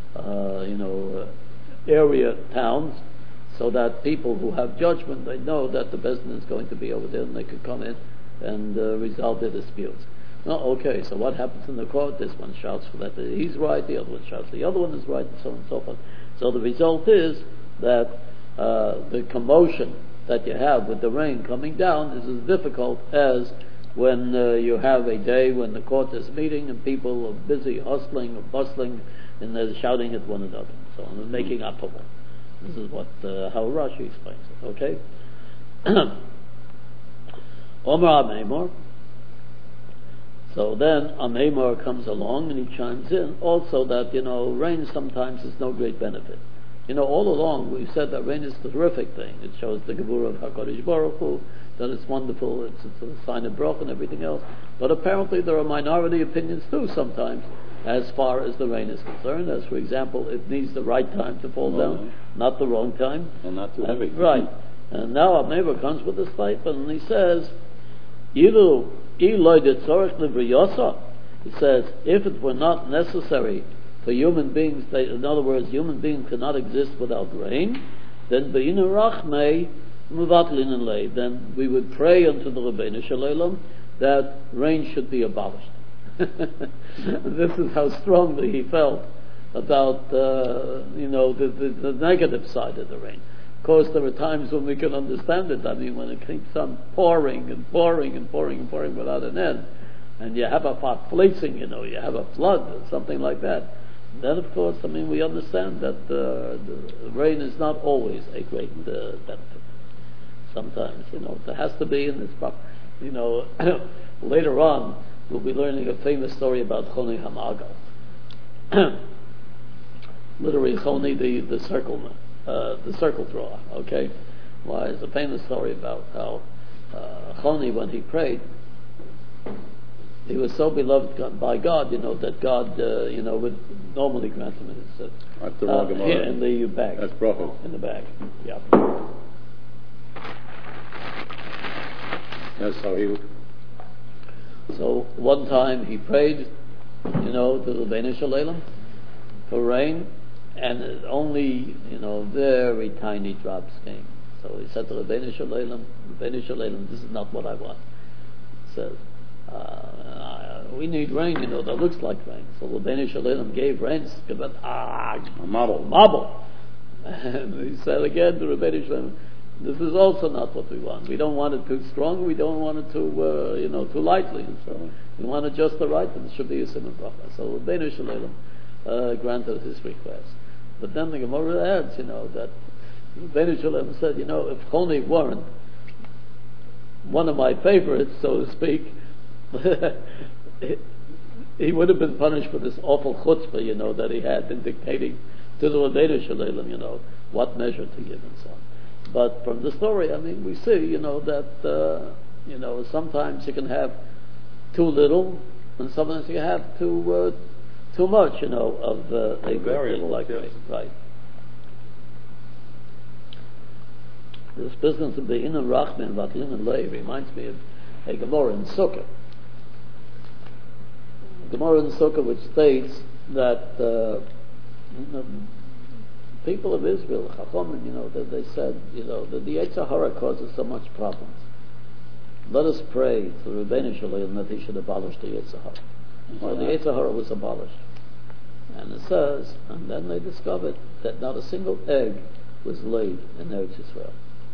area towns, so that people who have judgment, they know that the Beis Din is going to be over there, and they could come in and resolve their disputes. Well, okay, so what happens in the court? This one shouts for that he's right, the other one shouts the other one is right, and so on and so forth. So the result is that the commotion that you have with the rain coming down is as difficult as when you have a day when the court is meeting and people are busy hustling or bustling and they're shouting at one another and so on and making up for one. This is what how Rashi explains it. Okay. Omer Amemor. So then Amemor comes along and he chimes in also that rain sometimes is no great benefit. All along we've said that rain is a terrific thing. It shows the Gevurah of HaKadosh Baruch Hu, that it's wonderful, it's a sign of bracha and everything else. But apparently there are minority opinions too sometimes as far as the rain is concerned. As for example, it needs the right time to fall down, not the wrong time. And not too heavy. Right. And now our neighbor comes with a statement and he says, he says, if it were not necessary for human beings, in other words, human beings cannot exist without rain, then then we would pray unto the Rebbeinu Shalom that rain should be abolished. This is how strongly he felt about the negative side of the rain. Of course, there are times when we can understand it. I mean, when it keeps on pouring and pouring and pouring and pouring without an end, and you have a fleecing, you have a flood or something like that, then of course, we understand that the rain is not always a great benefit. Sometimes, there has to be in this proper. Later on, we'll be learning a famous story about Choni Hamagal. Literally, Choni, the circle drawer. Okay, well, it's a famous story about how Choni, when he prayed, he was so beloved by God, that God, would normally grant him his. That's the wrong here in the bag. That's bracha. In the bag. Yeah. That's how he. So one time he prayed, to the Rebbeinu Shalom for rain, and only, very tiny drops came. So he said to Rebbeinu Shalom, this is not what I want. He says, we need rain, that looks like rain. So Rebbeinu Shalom gave rain, a marble. And he said again to Rebbeinu Shalom, this is also not what we want. We don't want it too strong. We don't want it too, too lightly. And so we want it just the right, and it should be a simon bracha. So Rebbeinu Shalom granted his request. But then the Gemara adds, that Rebbeinu Shalom said, if Choni weren't one of my favorites, so to speak, he would have been punished for this awful chutzpah, that he had in dictating to the Rebbeinu Shalom, what measure to give and so on. But from the story, we see, that, sometimes you can have too little, and sometimes you have too much, of a variable like that. Right. This business of the Inan Rachman, Vatlin and Lei reminds me of a Gemara in Sukkah. Gemara in Sukkah, which states that the people of Israel, Chachamim, that they said, that the Yetzer Hara causes so much problems. Let us pray to Rebbeinu Shalom that he should abolish the Yetzer Hara. Well, the Yetzer Hara was abolished. And it says, and then they discovered that not a single egg was laid in Eretz Yisrael.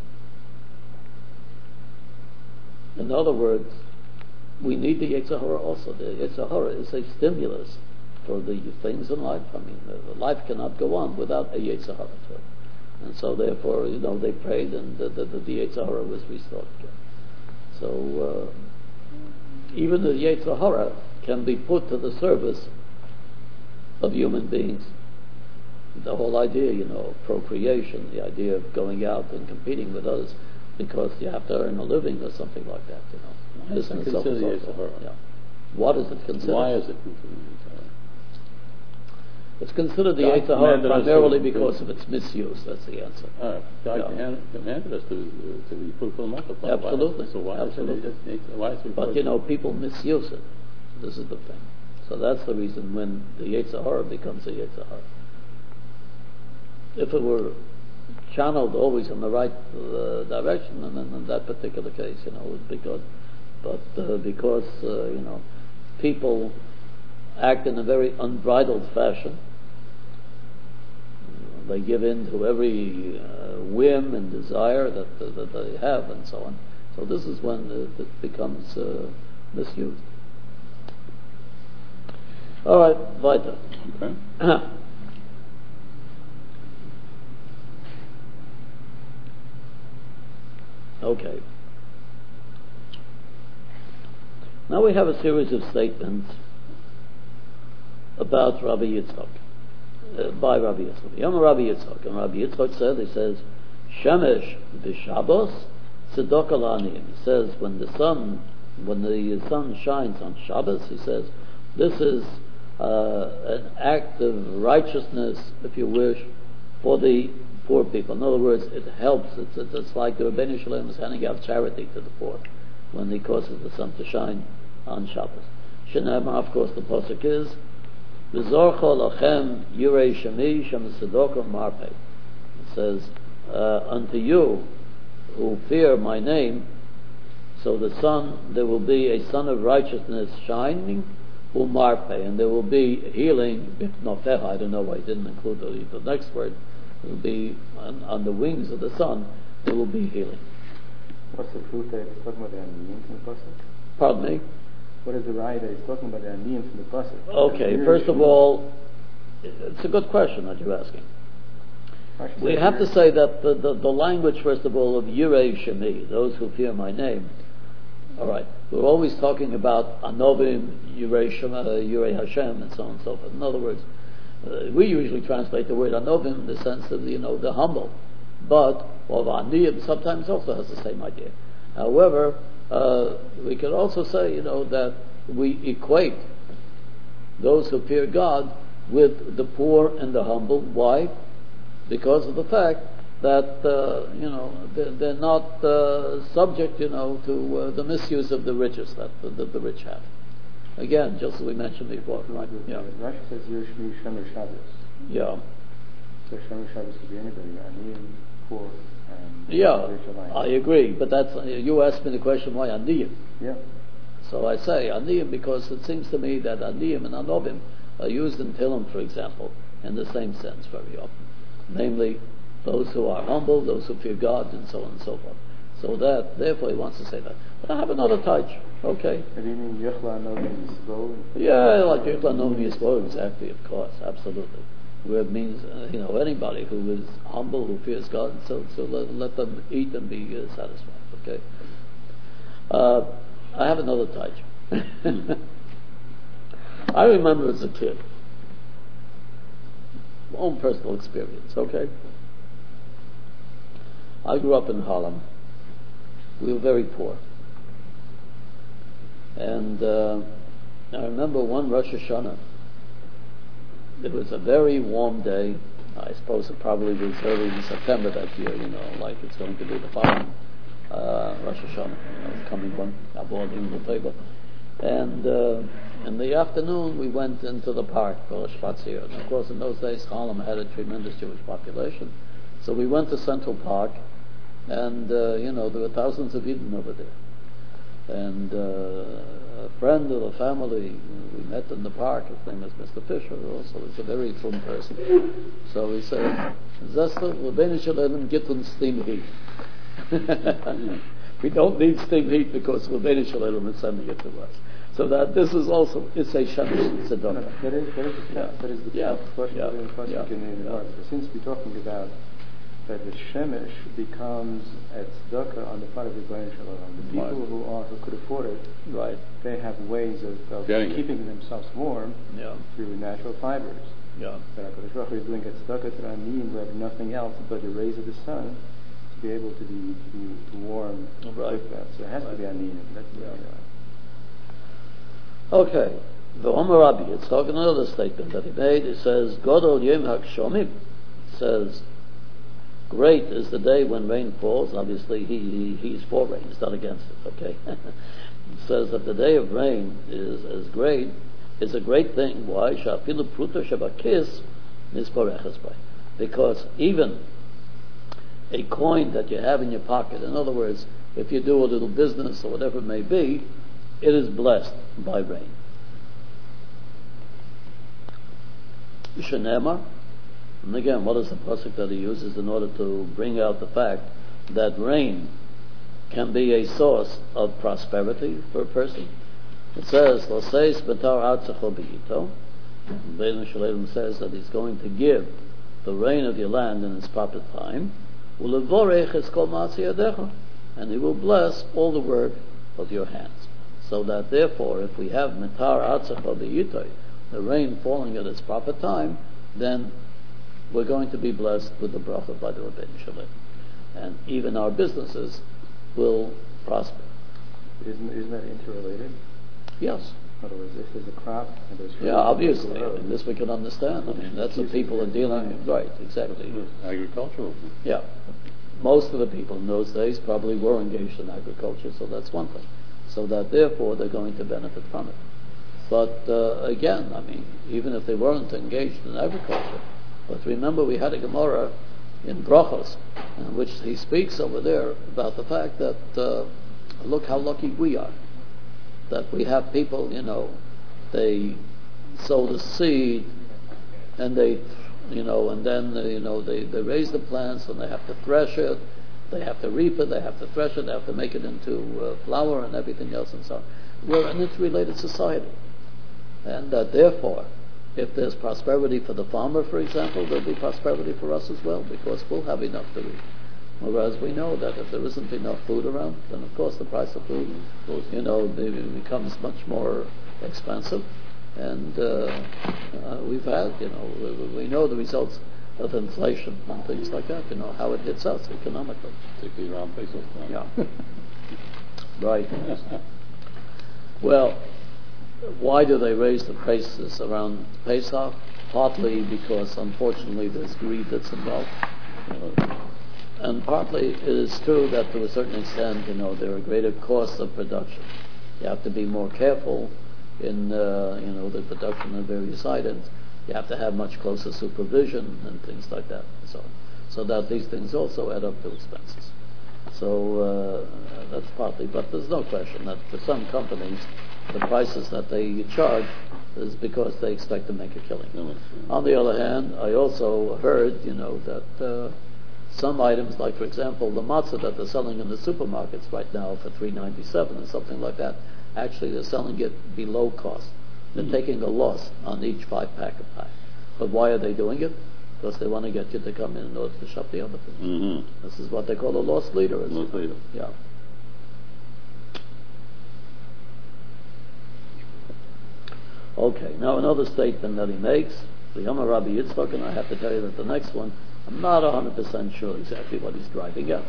In other words, we need the Yetzer Hara also. The Yetzer Hara is a stimulus for the things in life. I mean, life cannot go on without a Yetzer Hara. And so therefore, they prayed and the Yetzer Hara was restored again. So even the Yetzer Hara can be put to the service of human beings. The whole idea, of procreation, the idea of going out and competing with others because you have to earn a living or something like that, Why is it considered the Yetzer Hara? Yeah. What is it considered? Why is it considered the Yetzer Hara? It's considered the Yetzer Hara primarily because of its misuse. That's the answer. God commanded us to be fruitful and multiply. Absolutely. So why is it? But people misuse it. This is the thing. So that's the reason when the Yetzer Hara becomes a Yetzer Hara. If it were channeled always in the right direction, and in that particular case, it would be good. But because people act in a very unbridled fashion, they give in to every whim and desire that they have, and so on. So this is when it becomes misused. All right, weiter. Okay. Okay. Now we have a series of statements about Rabbi Yitzchak, by Rabbi Yitzchak. Yom Rabbi Yitzchak. And Rabbi Yitzchak says, Shemesh b'Shabbos tzedakah la'aniyim. He says, when the sun shines on Shabbos, he says, this is an act of righteousness, if you wish, for the poor people. In other words, it helps. It's like the Rebbeinu Shalom is handing out charity to the poor when he causes the sun to shine on Shabbos. Shenema, of course, the pasuk is V'zorcha lachem yirei shemi shem tzedakah marpeh. It says, unto you who fear my name, so there will be a sun of righteousness shining, umarpeh, and there will be healing. B'knofecha, I don't know why he didn't include the next word. It will be on the wings of the sun. There will be healing. What's the truth that he's talking about the aniyim from the pasuk? Pardon me. What is the right that he's talking about the aniyim from the pasuk? Okay, first of all, it's a good question that you're asking. We have to say that the language, first of all, of Yirei Shemi, those who fear my name. All right, we're always talking about Anovim, Yirei Shema, Yirei Hashem, and so on and so forth. In other words, we usually translate the word Anovim in the sense of the humble, but Aniyim sometimes also has the same idea. However, we can also say that we equate those who fear God with the poor and the humble. Why? Because of the fact that they're not subject to the misuse of the riches that the rich have. Again, just as we mentioned before, right? Yeah. Rashi says Yershmi Shemer Shabbos. Yeah. So Shemer Shabbos could be anybody, Aniyim, poor, and yeah, I agree. But that's you asked me the question why Aniyim. Yeah. So I say Aniyim because it seems to me that Aniyim and Anovim are used in Tehillim, for example, in the same sense very often. Namely, those who are humble, those who fear God, and so on and so forth. So that, therefore, he wants to say that. But I have another touch. Okay. Maybe you mean Yechla Novim Yisbo? Yeah, like Yechla Novim Yisbo, exactly, of course, absolutely. Where it means, anybody who is humble, who fears God, so let them eat and be satisfied. Okay. I have another touch. I remember as a kid, my own personal experience. Okay. I grew up in Harlem. We were very poor. And I remember one Rosh Hashanah. It was a very warm day. I suppose it probably was early in September that year, like it's going to be the following Rosh Hashanah, the coming one, And in the afternoon, we went into the park for a spazier. And of course, in those days, Harlem had a tremendous Jewish population. So we went to Central Park, and there were thousands of Eden over there. And a friend of the family we met in the park, his name is Mr. Fisher, also is a very frum person. So he said, Zester, Rabbeinu Shalom, get uns steam heat. We don't need steam heat because Rabbeinu Shalom is sending it to us. So that this is also, it's a Shemesh Tzedakah. That is the question. Since we're talking about that the Shemesh becomes a tzedakah on the part of the Rebbeinu Shalom. The people who could afford it, right, they have ways of keeping themselves warm through natural fibers. Yeah. But HaKadosh Baruch Hu is doing a tzedakah to Aniyim who have nothing else but the rays of the sun to be able to be warm with that. So it has to be Aniyim. Okay. The Omer Rabbi, it's talking another statement that he made. It says, Godol Yom HaGshomim, says, great is the day when rain falls. Obviously, he's for rain. He's not against it. Okay. It says that the day of rain is a great thing. Why? Shafilu pruto shabakis mispareches by. Because even a coin that you have in your pocket, in other words, if you do a little business or whatever it may be, it is blessed by rain. Shenema. And again, what is the pasuk that he uses in order to bring out the fact that rain can be a source of prosperity for a person? It says, "L'seis b'tar atzacho b'yito." Rabbeinu Shalom says that he's going to give the rain of your land in its proper time. Ulevorech es kol ma'aseh yadecha, and he will bless all the work of your hands. So that therefore, if we have metar atzacho b'yito, the rain falling at its proper time, then we're going to be blessed with the bracha by the Rabbeinu Shalom. And even our businesses will prosper. Isn't that interrelated? Yes. In other words, if there's a crop and there's obviously. This we can understand. That's what people are dealing with. Right, exactly. Agricultural. Yeah. Most of the people in those days probably were engaged in agriculture, so that's one thing. So that therefore they're going to benefit from it. But again, even if they weren't engaged in agriculture, but remember, we had a Gemara in Brachos, in which he speaks over there about the fact that look how lucky we are that we have people. They sow the seed, and they raise the plants, and they have to thresh it, they have to reap it, they have to thresh it, they have to make it into flour and everything else and so on. We're an interrelated society, and that therefore, if there's prosperity for the farmer, for example, there'll be prosperity for us as well, because we'll have enough to eat. Whereas we know that if there isn't enough food around, then of course the price of food, becomes much more expensive. And we've had, we know the results of inflation and things like that. How it hits us economically. Particularly around Pesach. Yeah. Right. Well, why do they raise the prices around Pesach? Partly because, unfortunately, there's greed that's involved. And partly it is true that to a certain extent, there are greater costs of production. You have to be more careful in, the production of various items. You have to have much closer supervision and things like that, and so on. So that these things also add up to expenses. So that's partly, but there's no question that for some companies, the prices that they charge is because they expect to make a killing. On the other hand, I also heard, that some items, like for example the matzah that they're selling in the supermarkets right now for $3.97 and something like that, actually they're selling it below cost. They're taking a loss on each 5-pack of pie. But why are they doing it? Because they want to get you to come in order to shop the other things. Mm-hmm. This is what they call a loss leader. Loss leader. Yeah. Okay, now another statement that he makes, the Yom Rabbi Yitzchak, and I have to tell you that the next one, I'm not 100% sure exactly what he's driving at.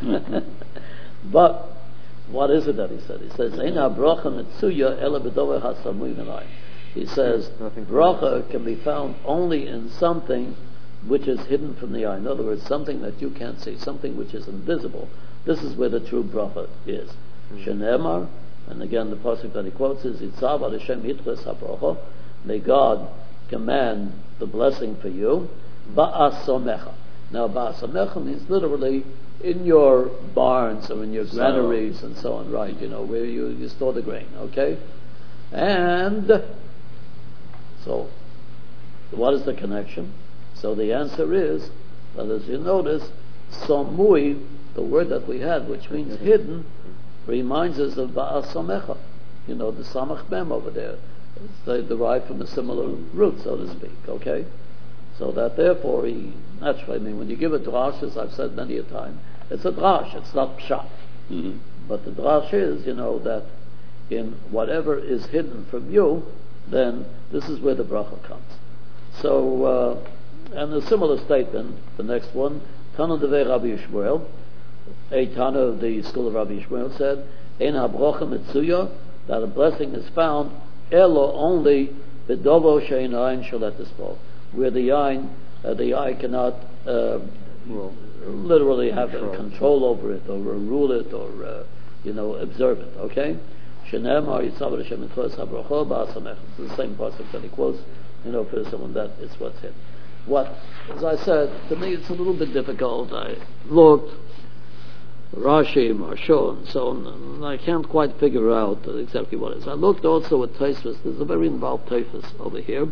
But what is it that he said? He says, Eina bracha mitzuya ela b'doveh hasamui minai. He says, bracha can be found only in something which is hidden from the eye. In other words, something that you can't see, something which is invisible. This is where the true bracha is. Shenemar, And again, the pasuk that he quotes is, Itzav ad Hashem hitches habracha, may God command the blessing for you, ba'asomecha. Now, ba'asomecha means literally in your barns or in your granaries and so on, right, where you store the grain, okay? And so, what is the connection? So the answer is that, as you notice, somui, the word that we had, which means hidden, reminds us of ba'asomecha, the samach mem over there. They derive from a similar root, so to speak, okay? So that therefore naturally, when you give a drash, as I've said many a time, it's a drash, it's not pshat. Mm-hmm. But the drash is, that in whatever is hidden from you, then this is where the bracha comes. So, and a similar statement, the next one, Tana Devei Rabbi Yishmael, a Tana of the school of Rabbi Yishmael said, Ein ha-bracha mitzuya, that a blessing is found, elo only b'dovo she'ein ayin sholet ispo, where the eye cannot literally have control over it, or rule it, or observe it. Okay, shenemar yitzav Hashem mitzuya habracha ba'asamech. It's the same pasuk that he quotes. For someone that it's what's hit. What, as I said, to me it's a little bit difficult. I looked Rashi, Marsho, and so on, and I can't quite figure out exactly what it is. I looked also at Tosfos. There's a very involved Tosfos over here,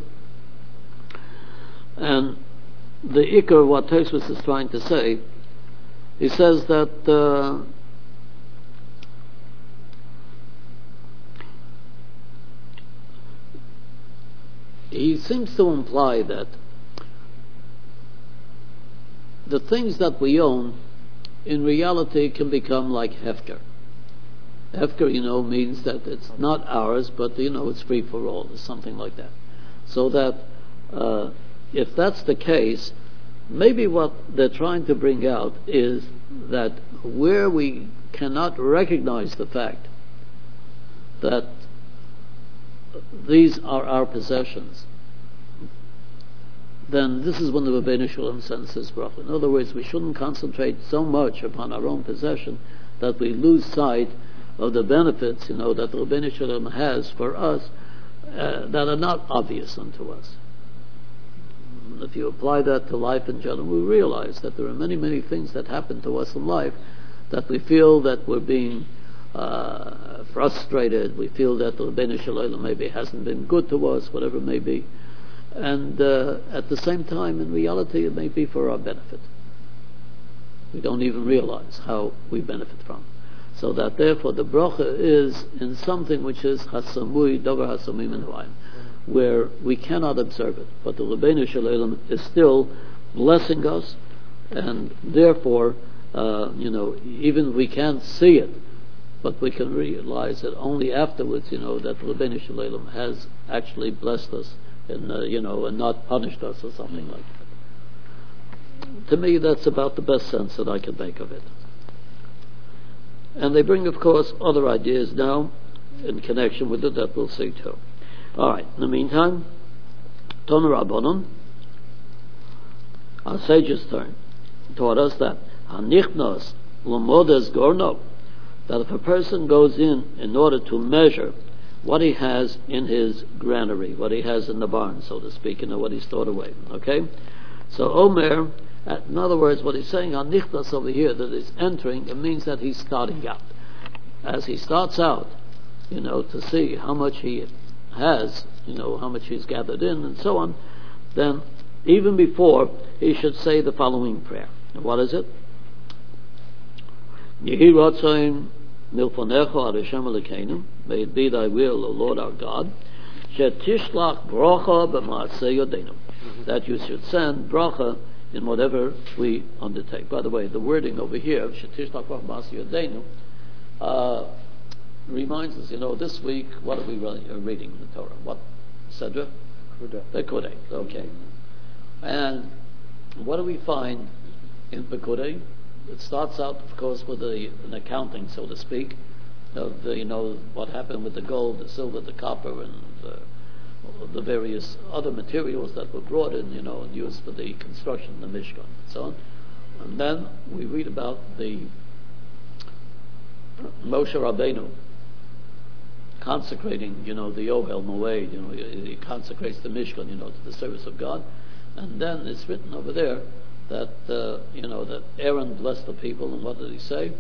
and the ikar, what Tosfos is trying to say, he says that he seems to imply that the things that we own in reality can become like hefker. Hefker, means that it's not ours, but it's free for all, or something like that. So that if that's the case, maybe what they're trying to bring out is that where we cannot recognize the fact that these are our possessions, then this is when the Rebbeinu Shalom sends his bracha. In other words, we shouldn't concentrate so much upon our own possession that we lose sight of the benefits, that the Rebbeinu Shalom has for us that are not obvious unto us. If you apply that to life in general, we realize that there are many, many things that happen to us in life that we feel that we're being frustrated. We feel that the Rebbeinu Shalom maybe hasn't been good to us, whatever it may be. And at the same time, in reality, it may be for our benefit. We don't even realize how we benefit from. So that therefore the bracha is in something which is hasamui, davar hasamui minhuayim, where we cannot observe it, but the Rebbeinu Shalom is still blessing us, and therefore, even we can't see it, but we can realize it only afterwards, that the Rebbeinu Shalom has actually blessed us, and not punished us or something like that. To me, that's about the best sense that I can make of it. And they bring, of course, other ideas now in connection with it that we'll see too. All right. In the meantime, Tonu Rabbanon, our sages taught us that Hanichnos Lamodes Gorno, that if a person goes in order to measure what he has in his granary, what he has in the barn, so to speak, what he's stored away. Okay? So Omer, in other words, what he's saying on Nichtas over here, that is entering, it means that he's starting out. As he starts out, to see how much he has, how much he's gathered in, and so on, then even before, he should say the following prayer. And what is it? Yehi Ratzain Milfonecho ad Hashem Elokeinu, may it be thy will, O Lord our God, shetishlach bracha b'maaseh yodeinu, that you should send bracha in whatever we undertake. By the way, the wording over here, shetishlach bracha b'maaseh yodeinu, reminds us, this week, what are we reading in the Torah? What? Sedra? Pekudei. Okay. And what do we find in Pekudei? It starts out, of course, with an accounting, so to speak, of what happened with the gold, the silver, the copper, and the various other materials that were brought in, and used for the construction of the Mishkan, and so on. And then we read about the Moshe Rabbeinu consecrating, the Ohel Moed, he consecrates the Mishkan, to the service of God. And then it's written over there that, that Aaron blessed the people, and what did he say?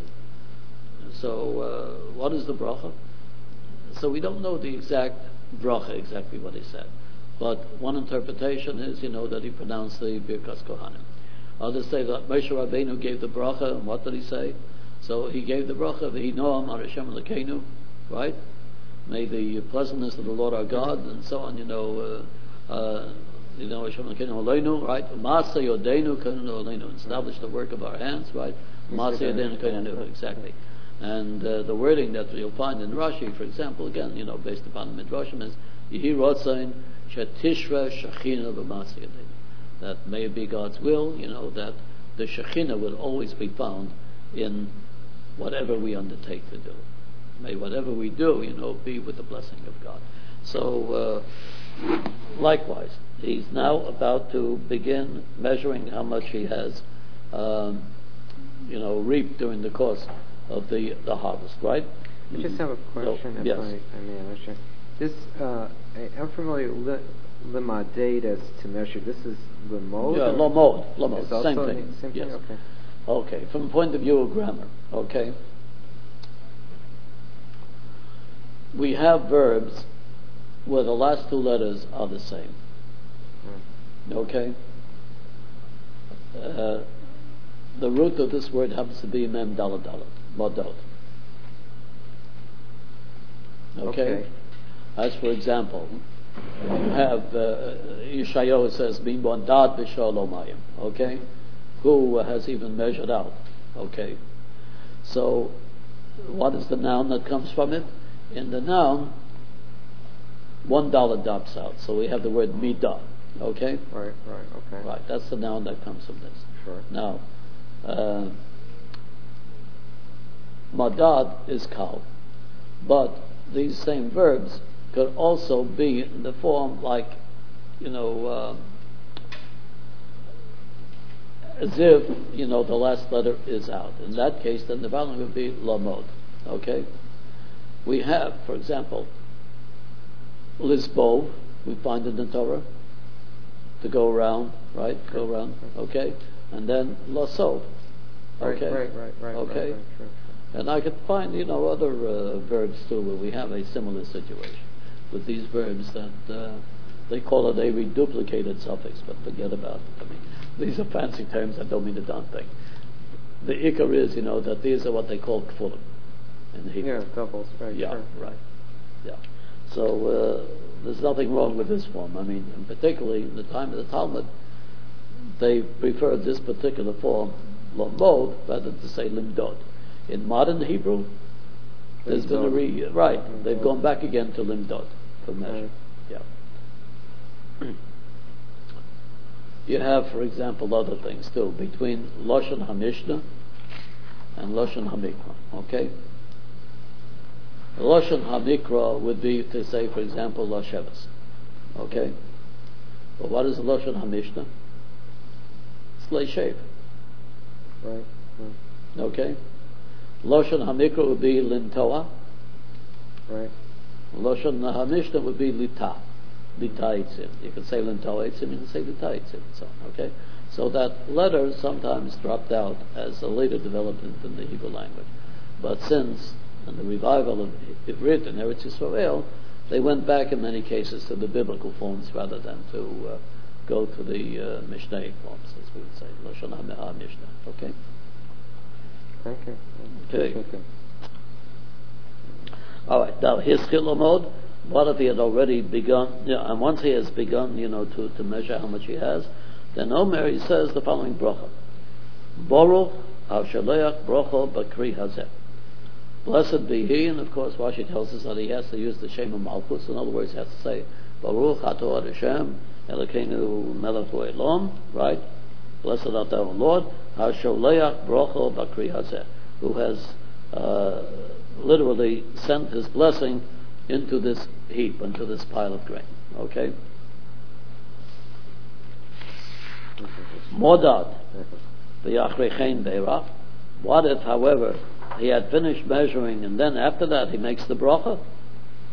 So, what is the bracha? So we don't know the exact bracha, exactly what he said. But one interpretation is, that he pronounced the Birkas Kohanim. Others say that Moshe Rabbeinu gave the bracha, and what did he say? So he gave the bracha, V'hi noam ar Hashem Elokeinu, right? May the pleasantness of the Lord our God, and so on, Hashem Elokeinu Aleinu, right? Ma'aseh Yodeinu Kanu Aleinu, establish the work of our hands, right? Ma'aseh Yodeinu Kanu, exactly. And the wording that you'll find in Rashi, for example, again, based upon the Midrashim, is Yehi Rotzain Shetishra Shechina B'Ma'aseh Yodeinu. That may it be God's will, that the Shekhinah will always be found in whatever we undertake to do. May whatever we do, be with the blessing of God. So, likewise, he's now about to begin measuring how much he has, reaped during the course of the harvest, right? I just have a question, so, yes. I may understand. This, I'm familiar with Limadate as to measure. This is Lamod? Yeah, Lamod, same thing. Same yes. thing? Okay, from the point of view of grammar, okay? We have verbs where the last two letters are the same. Okay? The root of this word happens to be Mem Dalet Dalet, Modot. Okay? As for example, you have Yeshayahu says, Bin Dad B'Shalomayim. Okay? Who has even measured out? Okay? So, what is the noun that comes from it? In the noun, $1 drops out. So we have the word midah. Okay? Right, okay. Right, that's the noun that comes from this. Sure. Now, madad is kal. But these same verbs could also be in the form like, as if, the last letter is out. In that case, then the following would be lamod. Okay? We have, for example, Lizbov, we find in the Torah, to go around, right? Go around, okay? And then Lasov, okay? Right. Okay? Right, sure. And I could find, other verbs too, where we have a similar situation with these verbs that they call it a reduplicated suffix, but forget about it. I mean, these are fancy terms that don't mean a darn thing. The ikar is, that these are what they call kfulim. Yeah, doubles, right. Yeah, sure. right. Yeah. So there's nothing wrong with this form. I mean, and particularly in the time of the Talmud, they preferred this particular form, lamod, rather than to say limdod. In modern Hebrew, there's been a they've gone back again to limdod for measure. Right. Yeah. You have, for example, other things too between Lashon HaMishnah and Lashon HaMikra. Okay. Lashon HaMikra would be to say, for example, Lashavas. Okay? But what is Lashon HaMishnah? It's Leishev. Right. Okay? Lashon HaMikra would be Lintoa. Right. Lashon HaMishnah would be Lita. Lita Eitzim. You can say Lintoa Eitzim, you can say Lita Eitzim, and so on. Okay? So that letter sometimes dropped out as a later development in the Hebrew language. But since and the revival of Ivrit and Eretz Yisrael, they went back in many cases to the biblical forms rather than to go to the Mishnaic forms, as we would say, Lashon HaMishnah. Okay? Thank you. Okay. All right. Now, his Chilomod, what if he had already begun, and once he has begun, to measure how much he has, then Omer, he says the following bracha. Baruch HaShaleach Bracha Bakri Hazeh. Blessed be he, and of course Rashi tells us that he has to use the Shem of Malchus. In other words, he has to say, Baruch Atah Hashem, Elokeinu Melech Olam, right? Blessed art thou, Lord, HaSholeach Bracha Bakri Hazeh, who has literally sent his blessing into this heap, into this pile of grain. Okay? Modad, V'yachrechein Beirach. What if, however, he had finished measuring and then after that he makes the bracha?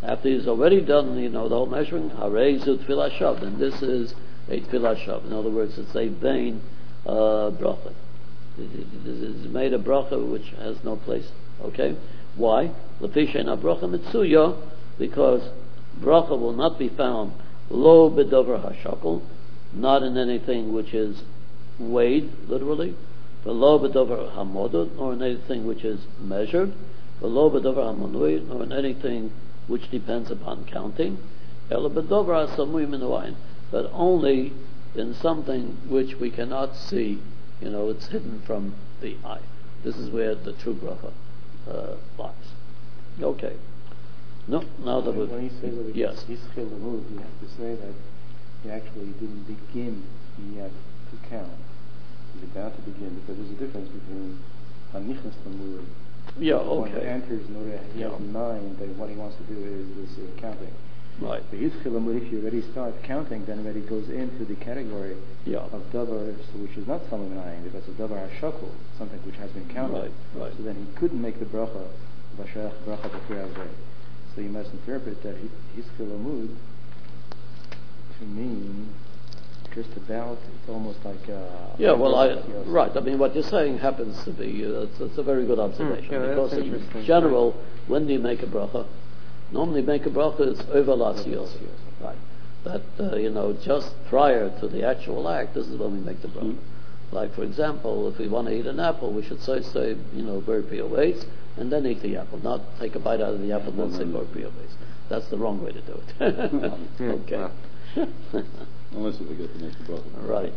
after he's already done, the whole measuring, Harei zu Tfilah Shav, then this is a Tfilah Shav. In other words, it's a vain bracha. It's made a bracha which has no place. Okay? Why? Lefi she'ena bracha mitzuya, because bracha will not be found lo bedover hashakol, not in anything which is weighed, literally, lo bedover hamodot, nor in anything which is measured, lo bedover hamonui, nor in anything which depends upon counting, ela bedover hasamui minuayin, but only in something which we cannot see. It's hidden from the eye. This is where the true bracha lies. Okay. No, now that when you say that yes. Yischil Lamud, you have to say that he actually didn't begin yet to count. He's about to begin, because there's a difference between Anichas Lamud. Yeah, When okay. he enters in order, he has in mind that what he wants to do is counting. Right. But Yischil Lamud, if you already start counting, then already goes into the category of davar, which is not Salaminayin, because it's a davar hashakol, something which has been counted. Right. So then he couldn't make the bracha, Vashach bracha b'kirah zeh. So you must interpret that Yischil Lamud to mean just about, it's almost like right. I mean, what you're saying happens to be, it's a very good observation. Because in general, when do you make a bracha? Normally make a bracha is over last year. Right. That, just prior to the actual act, this is when we make the bracha. Like, for example, if we want to eat an apple, we should say, Bor Piyah Beis, and then eat the apple. Not take a bite out of the apple and then say Bor Piyah Beis. That's the wrong way to do it. Okay. Unless we get to make the bracha. Right.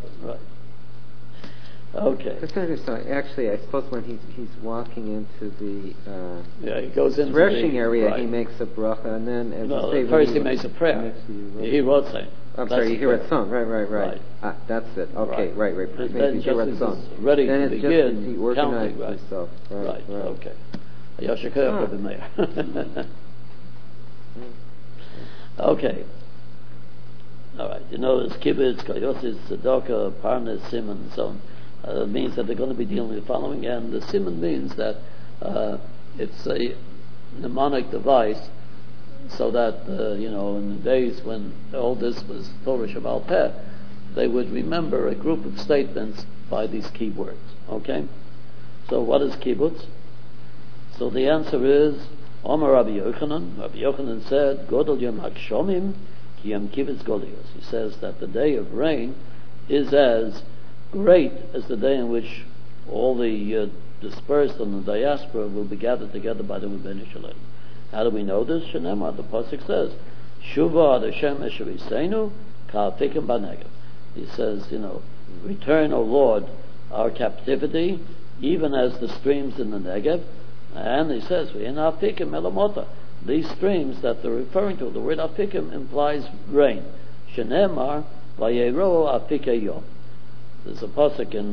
Okay. Just understand. Actually, I suppose when he's walking into the he goes into threshing area, right. he makes a bracha, and then first he makes a prayer. He wrote saying. I'm sorry, you hear it sung. Right. That's it. Okay, right. And then just as it's ready to begin, he organized counting, himself. Right. Okay. Okay. All right. It's kibbutz, koyosis, tzedakah, parnas, simon, and so on. It means that they're going to be dealing with the following, and the simon means that it's a mnemonic device, so that in the days when all this was Torah Shabbat Peh, they would remember a group of statements by these key words. Okay. So what is kibbutz? So the answer is Omer Rabbi Yochanan. Rabbi Yochanan said, Godol Yom HaGshomim Ki Yom Kibbutz Golios. He says that the day of rain is as great as the day in which all the dispersed on the diaspora will be gathered together by the Rebbeinu Shalom. How do we know this? Shenemar, the pasuk says, Shuva ad Hashem esher Yiseinu ka'afikim b'negev. He says, return, O Lord, our captivity, even as the streams in the Negev. And he says, V'yin afikim elamota. These streams that they're referring to, the word afikim implies rain. Shenemar vayero afikei yom. There's a pasuk in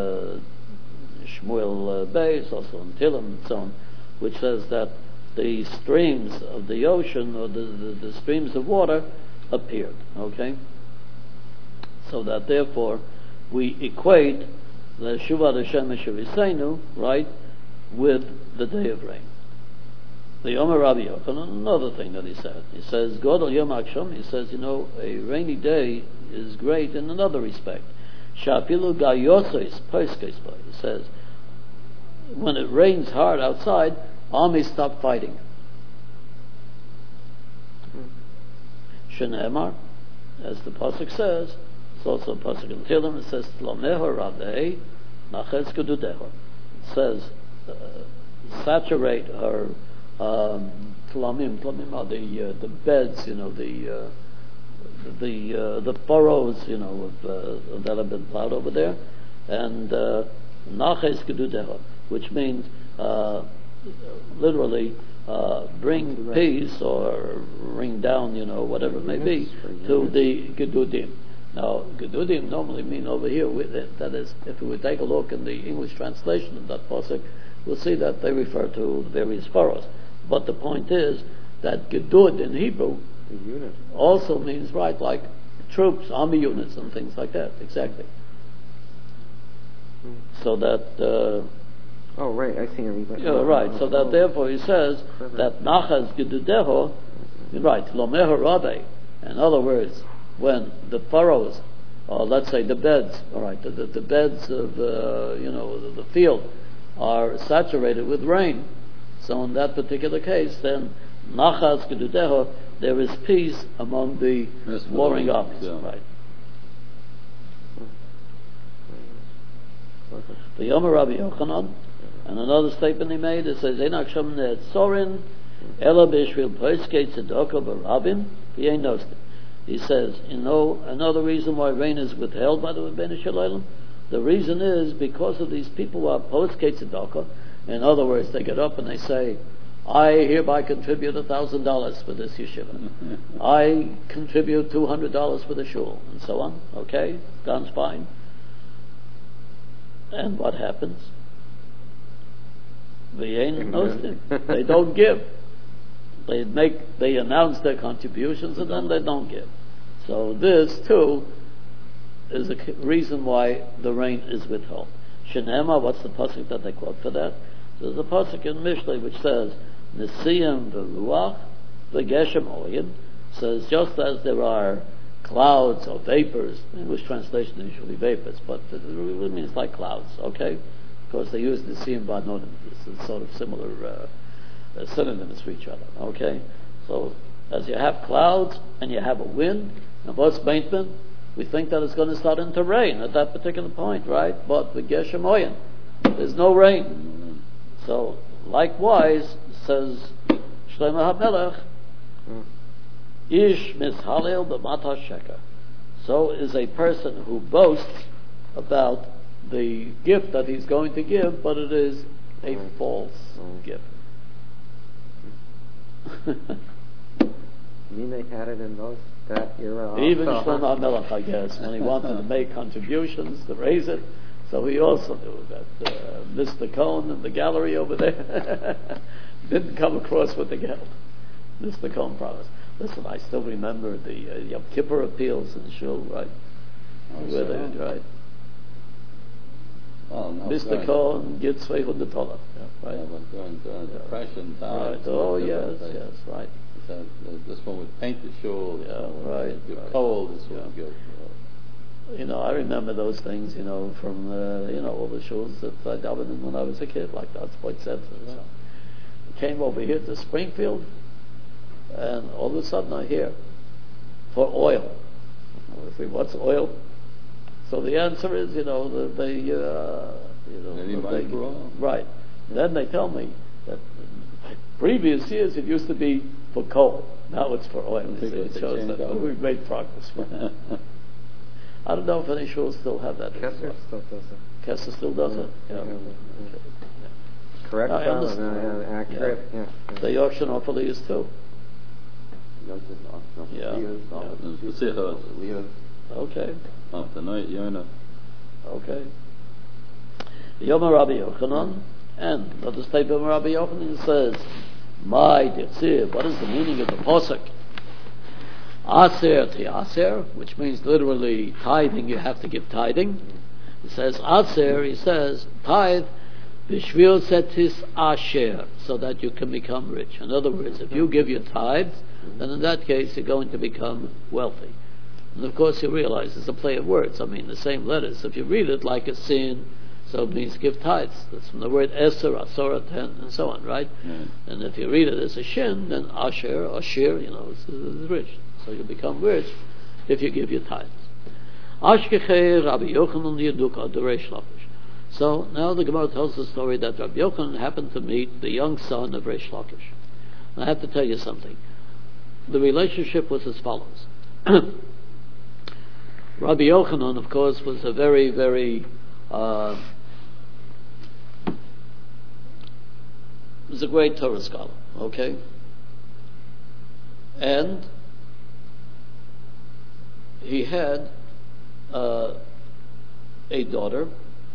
Shmuel Beis, also in Tilim and so on, which says that the streams of the ocean, or the streams of water, appeared. Okay? So that therefore we equate the Shuvat Hashem Esher Yiseinu, right, with the day of rain. The Omer Rabbi Yochanan, another thing that he said. He says, Godol Yom HaGshom, he says, a rainy day is great in another respect. Shafilu Gayosos Poskes. He says, when it rains hard outside, armies stop fighting. Shenemar, as the pasuk says, it's also a pasuk in Tilim, it says, Tlomeho Rabei Naches Gedudeho. It says, saturate her tlamim are the beds, the furrows, that have been plowed over there, and naches gedudeho, which means literally bring peace or ring down, whatever it may be, to the gedudim. Now, gedudim normally mean over here, that is, if we would take a look in the English translation of that pasuk, we'll see that they refer to various furrows. But the point is that gedud in Hebrew also means, right, like troops, army units and things like that. Exactly. So that... right, I see. right, so that therefore he says that nachas gedudeho, right, Lomeher Rabbe. In other words, when the furrows, or let's say the beds, all right, the beds of the field are saturated with rain. So in that particular case, then Nachas Gedudeho, there is peace among the warring armies, right? The Yomer Rabbi Yochanan, and another statement he made, it says, Einak Shem Ne'etzorin, Ela B'Yishvil Poiskei Tzedakah B'Rabim, V'yein Nostim. He says, another reason why rain is withheld by the Rebbeinu Shalom, the reason is because of these people who are Poiskei Tzedakah. In other words, they get up and they say, I hereby contribute $1,000 for this yeshiva. I contribute $200 for the shul, and so on. Okay, sounds fine. And what happens? They don't give. They announce their contributions and then they don't give. So this too is a reason why the rain is withheld. Shenema, what's the pasuk that they quote for that? There's a pasuk in Mishlei which says, Nesiyim v'ruach v'geshem oyin, says just as there are clouds or vapors, English translation is usually vapors, but it really means like clouds, okay? Because they use Nesiyim v'anonim, it's sort of similar synonyms for each other, okay? So as you have clouds and you have a wind, and what's Baintman? We think that it's going to start into rain at that particular point, right? But the Geshem Oyen, there's no rain. So likewise, says Shlomo HaMelech, Ish mishalel b'mata sheker. So is a person who boasts about the gift that he's going to give, but it is a false gift. You mean they had it in that era? Even Shlomo HaMelech, I guess, when he wanted to make contributions to raise it, so he also knew that Mr. Cohn in the gallery over there didn't come across with the geld. Mr. Cohn promised. Listen, I still remember the Yom Kippur appeals in Shul, right? Right? Oh, no, Mr. Cohn gets $200, right? Yeah, but during Depression times. Right. Oh, yes, right. This one would paint the shul. Yeah, right. You're cold, this one good. I remember those things, from, all the shuls that I davened in when I was a kid, like that's Point Center. So. I came over here to Springfield, and all of a sudden I hear, for oil. What's oil? So the answer is, right. Then they tell me that previous years it used to be for coal. Now it's for oil. It shows that we've made progress. I don't know if any shuls still have that. Kessler still does it. Kessler still does it. Yeah. Correct. Accurate. Yeah. The Yorkshire Orphaley is too. Okay. Okay. Yom Rabbi Yochanan, and the statement of Rabbi Yochanan says, "My Ditzir." What is the meaning of the pasuk? Aser tiaser, which means literally tithing. You have to give tithing. He says aser. He says tithe b'shvil setis asher, so that you can become rich. In other words, if you give your tithes, then in that case you're going to become wealthy. And of course you realize it's a play of words. I mean, the same letters. If you read it like a sin, so it means give tithes. That's from the word eser, asora, 10, and so on, right? Mm. And if you read it as a shin, then asher, is rich. So you become rich if you give your tithes. Ashkechei Rabbi Yochanan Yeduka, the Reish Lakish. So now the Gemara tells the story that Rabbi Yochanan happened to meet the young son of Reish Lakish. And I have to tell you something. The relationship was as follows. Rabbi Yochanan, of course, was a very, very was a great Torah scholar, okay? And he had a daughter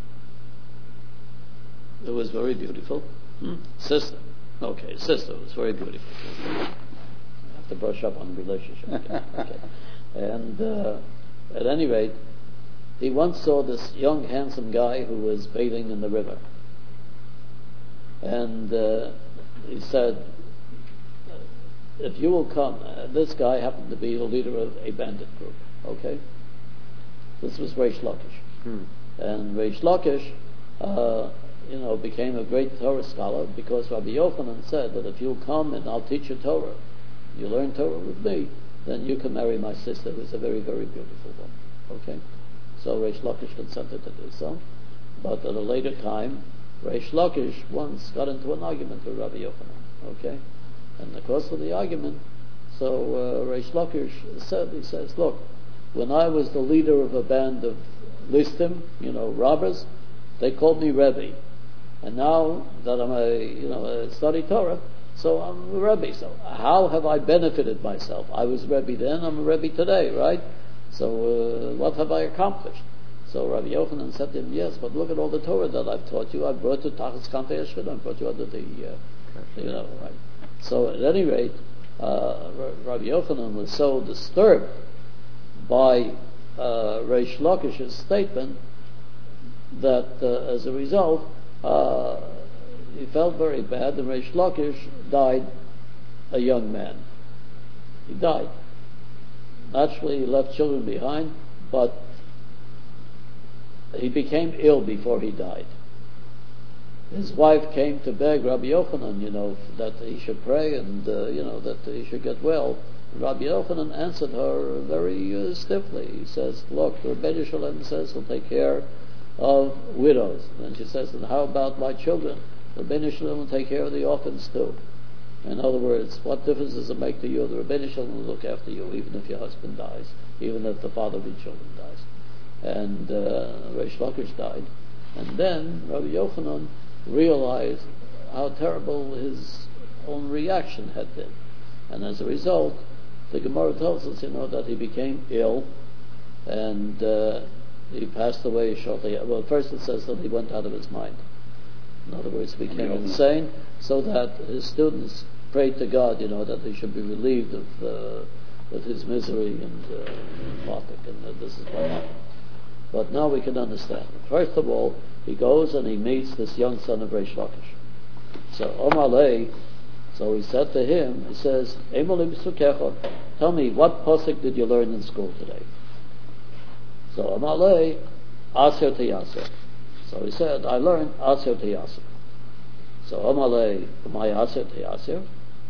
who was very beautiful. Sister. Okay, sister was very beautiful. I have to brush up on the relationship. Okay. And at any rate, he once saw this young, handsome guy who was bathing in the river. And he said, if you will come, this guy happened to be the leader of a bandit group, okay? This was Reish Lakish. And Reish Lakish, became a great Torah scholar because Rabbi Yochanan said that if you'll come and I'll teach you Torah, you learn Torah with me, then you can marry my sister, who's a very, very beautiful woman, okay? So Reish Lakish consented to do so. But at a later time, Reish Lakish once got into an argument with Rabbi Yochanan, okay? And in the course of the argument, so Reish Lakish says, look, when I was the leader of a band of listim, robbers, they called me Rebbe. And now that I'm a study Torah, so I'm a Rebbe. So how have I benefited myself? I was Rebbe then, I'm a Rebbe today, right? So what have I accomplished? So Rabbi Yochanan said to him, yes, but look at all the Torah that I've taught you. I brought you Tachas Kantei Yeshvin, I brought you under the, right? So at any rate, Rabbi Yochanan was so disturbed by Reish Lakish's statement that as a result, he felt very bad, and Reish Lakish died a young man. He died. Naturally, he left children behind, but he became ill before he died. His wife came to beg Rabbi Yochanan, that he should pray and, that he should get well. Rabbi Yochanan answered her very stiffly. He says, look, the Rebbeinu Shalom says he'll take care of widows. And she says, and how about my children? The Rebbeinu Shalom will take care of the orphans too. In other words, what difference does it make to you? The Rebbeinu Shalom will look after you, even if your husband dies, even if the father of your children dies. And Reish Lakish died. And then Rabbi Yochanan realized how terrible his own reaction had been. And as a result, the Gemara tells us, that he became ill, and he passed away shortly. Well, first it says that he went out of his mind. In other words, he became insane, so that his students prayed to God, that he should be relieved of his misery and and this is what happened. But now we can understand. First of all, he goes and he meets this young son of Reish Lakish. So Omar Lei, so he said to him, he says, tell me, what posuk did you learn in school today? So Omar Lei, Aser Teyaseh. So he said, I learned Aser Teyaseh. So Omar Lei, my Aser Teyaseh.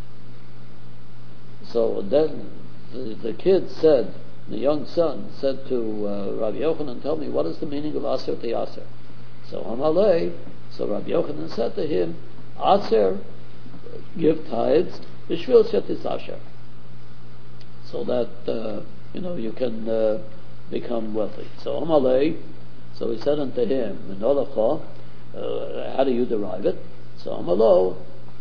So then the kid said, the young son said to Rabbi Yochanan, tell me, what is the meaning of Aser Teyaseh? So Omar Lei, so Rabbi Yochanan said to him, Aser, give tithes, Bishvil Shetis Asher. So that, you can become wealthy. So Omar Lei, so he said unto him, Menolacha, how do you derive it? So Omar Lo,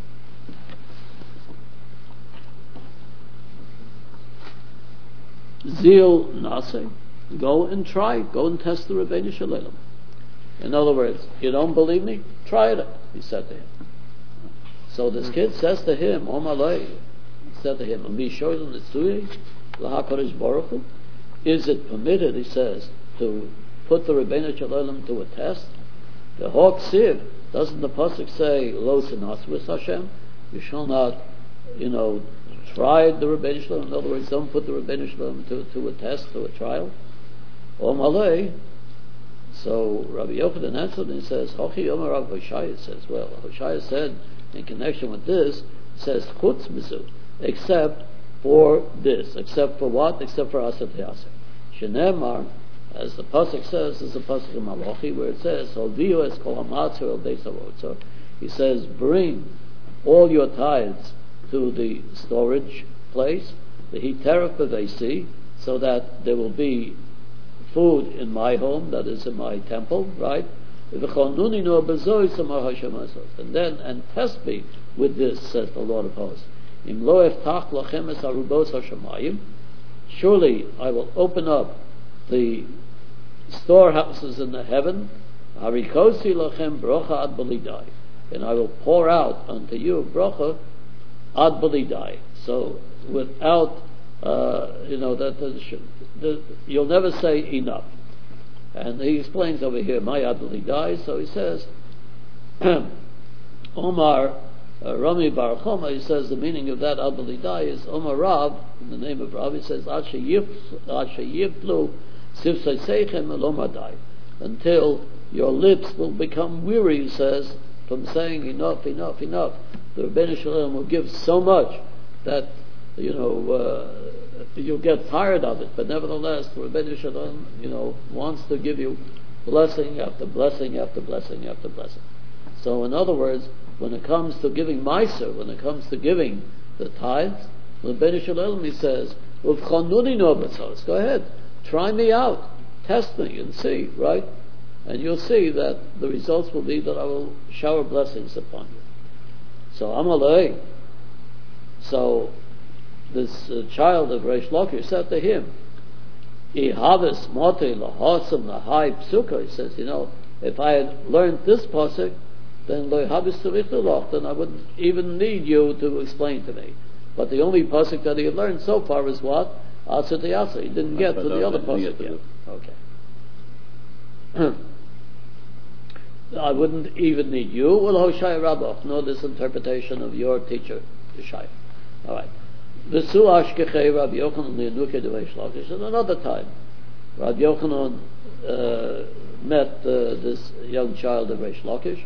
Zil Nase, go and try, go and test the Rebbeinu Shalom. In other words, you don't believe me? Try it, he said to him. So this kid says to him, Omar Lei, said to him, is it permitted, he says, to put the Rebbeinu Shalom to a test? The Hawk Siv, doesn't the pasuk say, Lo Sinasvis Hashem? You shall not, try the Rebbeinu Shalom. In other words, don't put the Rebbeinu Shalom to a test, to a trial. Omar Lei, so Rabbi Yochanan answered and he says, Hochi Omar Rav Hoshaya says, well, Hoshaya said, in connection with this, says, Chutz Mizu, except for this. Except for what? Except for Aser Teyaseh. Shenemar, as the pasuk says, is the pasuk in Malachi, where it says, Holviu es kol hamatzor el beis havot. So he says, bring all your tithes to the storage place, the hiteref b'veisi, so that there will be food in my home, that is in my temple, right? And then, and test me with this, says the Lord of hosts. Surely I will open up the storehouses in the heaven, and I will pour out unto you bracha ad balidai. So without, you'll never say enough. And he explains over here, my ad balidai. So he says, Omar Rami Bar Choma, he says the meaning of that Abelidai is Omar Rav, in the name of Rav, he says Asher Yiflu Sifsei Seichem Elomadai, until your lips will become weary, he says, from saying enough, enough, enough. The Rebbeinu Shalom will give so much that you'll get tired of it, but nevertheless the Rebbeinu Shalom wants to give you blessing after blessing after blessing after blessing. So in other words, when it comes to giving Meiser, when it comes to giving the tithes, the Rebbeinu Shalom, he says, go ahead, try me out, test me and see, right? And you'll see that the results will be that I will shower blessings upon you. So Amalei, so this child of Reish Lakish said to him, he says, if I had learned this pasuk, then then I wouldn't even need you to explain to me. But the only pasuk that he had learned so far is what? Asa to Asa. He didn't get to the other pasuk yet. Okay. I wouldn't even need you. Well, Hoshai Rabbah, know this interpretation of your teacher, Hoshai. All right. V'su ashkechei Rabbi Yochanan li'anuke d'Reish Lakish. And another time, Rabbi Yochanan met this young child of Reish Lakish.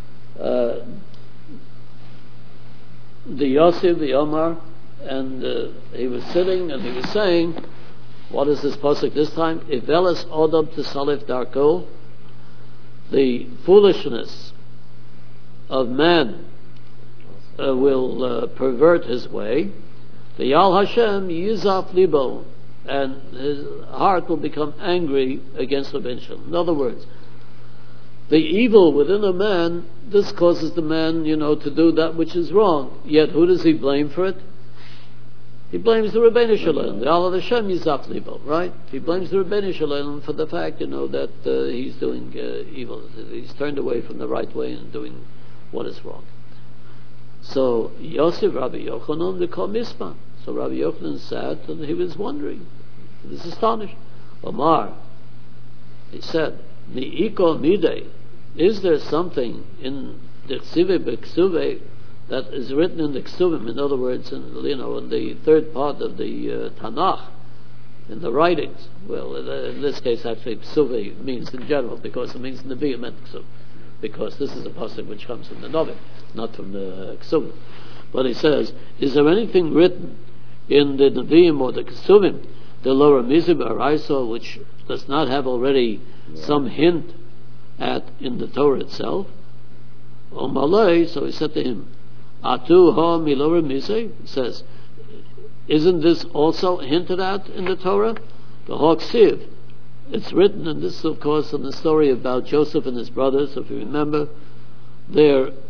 The Yosef, the Omar, and he was sitting and he was saying, what is this pasuk this time? Iveles odom t'salif darko, the foolishness of man will pervert his way. The Yal Hashem yizaf libo, and his heart will become angry against the Rebbeinu. In other words, the evil within a man, this causes the man, to do that which is wrong. Yet who does he blame for it? He blames the Rebbeinu Shalom, the Yal Hashem yizaf libo, right? He blames the Rebbeinu Shalom for the fact, that he's doing evil. He's turned away from the right way and doing what is wrong. So Yosef Rabbi Yochanan the call Misma. So Rabbi Yochanan sat and he was wondering. He was astonished. Omar, he said, Mi'iko midei, is there something in the Ksive B'Ksuve that is written in the Ksuvim? In other words, in the third part of the Tanakh, in the writings. Well, in this case, actually, Ksuve means in general, because it means Nevi'im meant Ksuv. Because this is a pasuk which comes from the Novim, not from the Ksuvim. But he says, is there anything written in the Nevi'im or the Ksuvim, the Lower Mizib Araiso, which does not have already some hint at in the Torah itself? Omalei, so he said to him, Atu ha milora Mizib, he says, isn't this also hinted at in the Torah? The Hoksiv, it's written, and this is of course in the story about Joseph and his brothers, if you remember, they're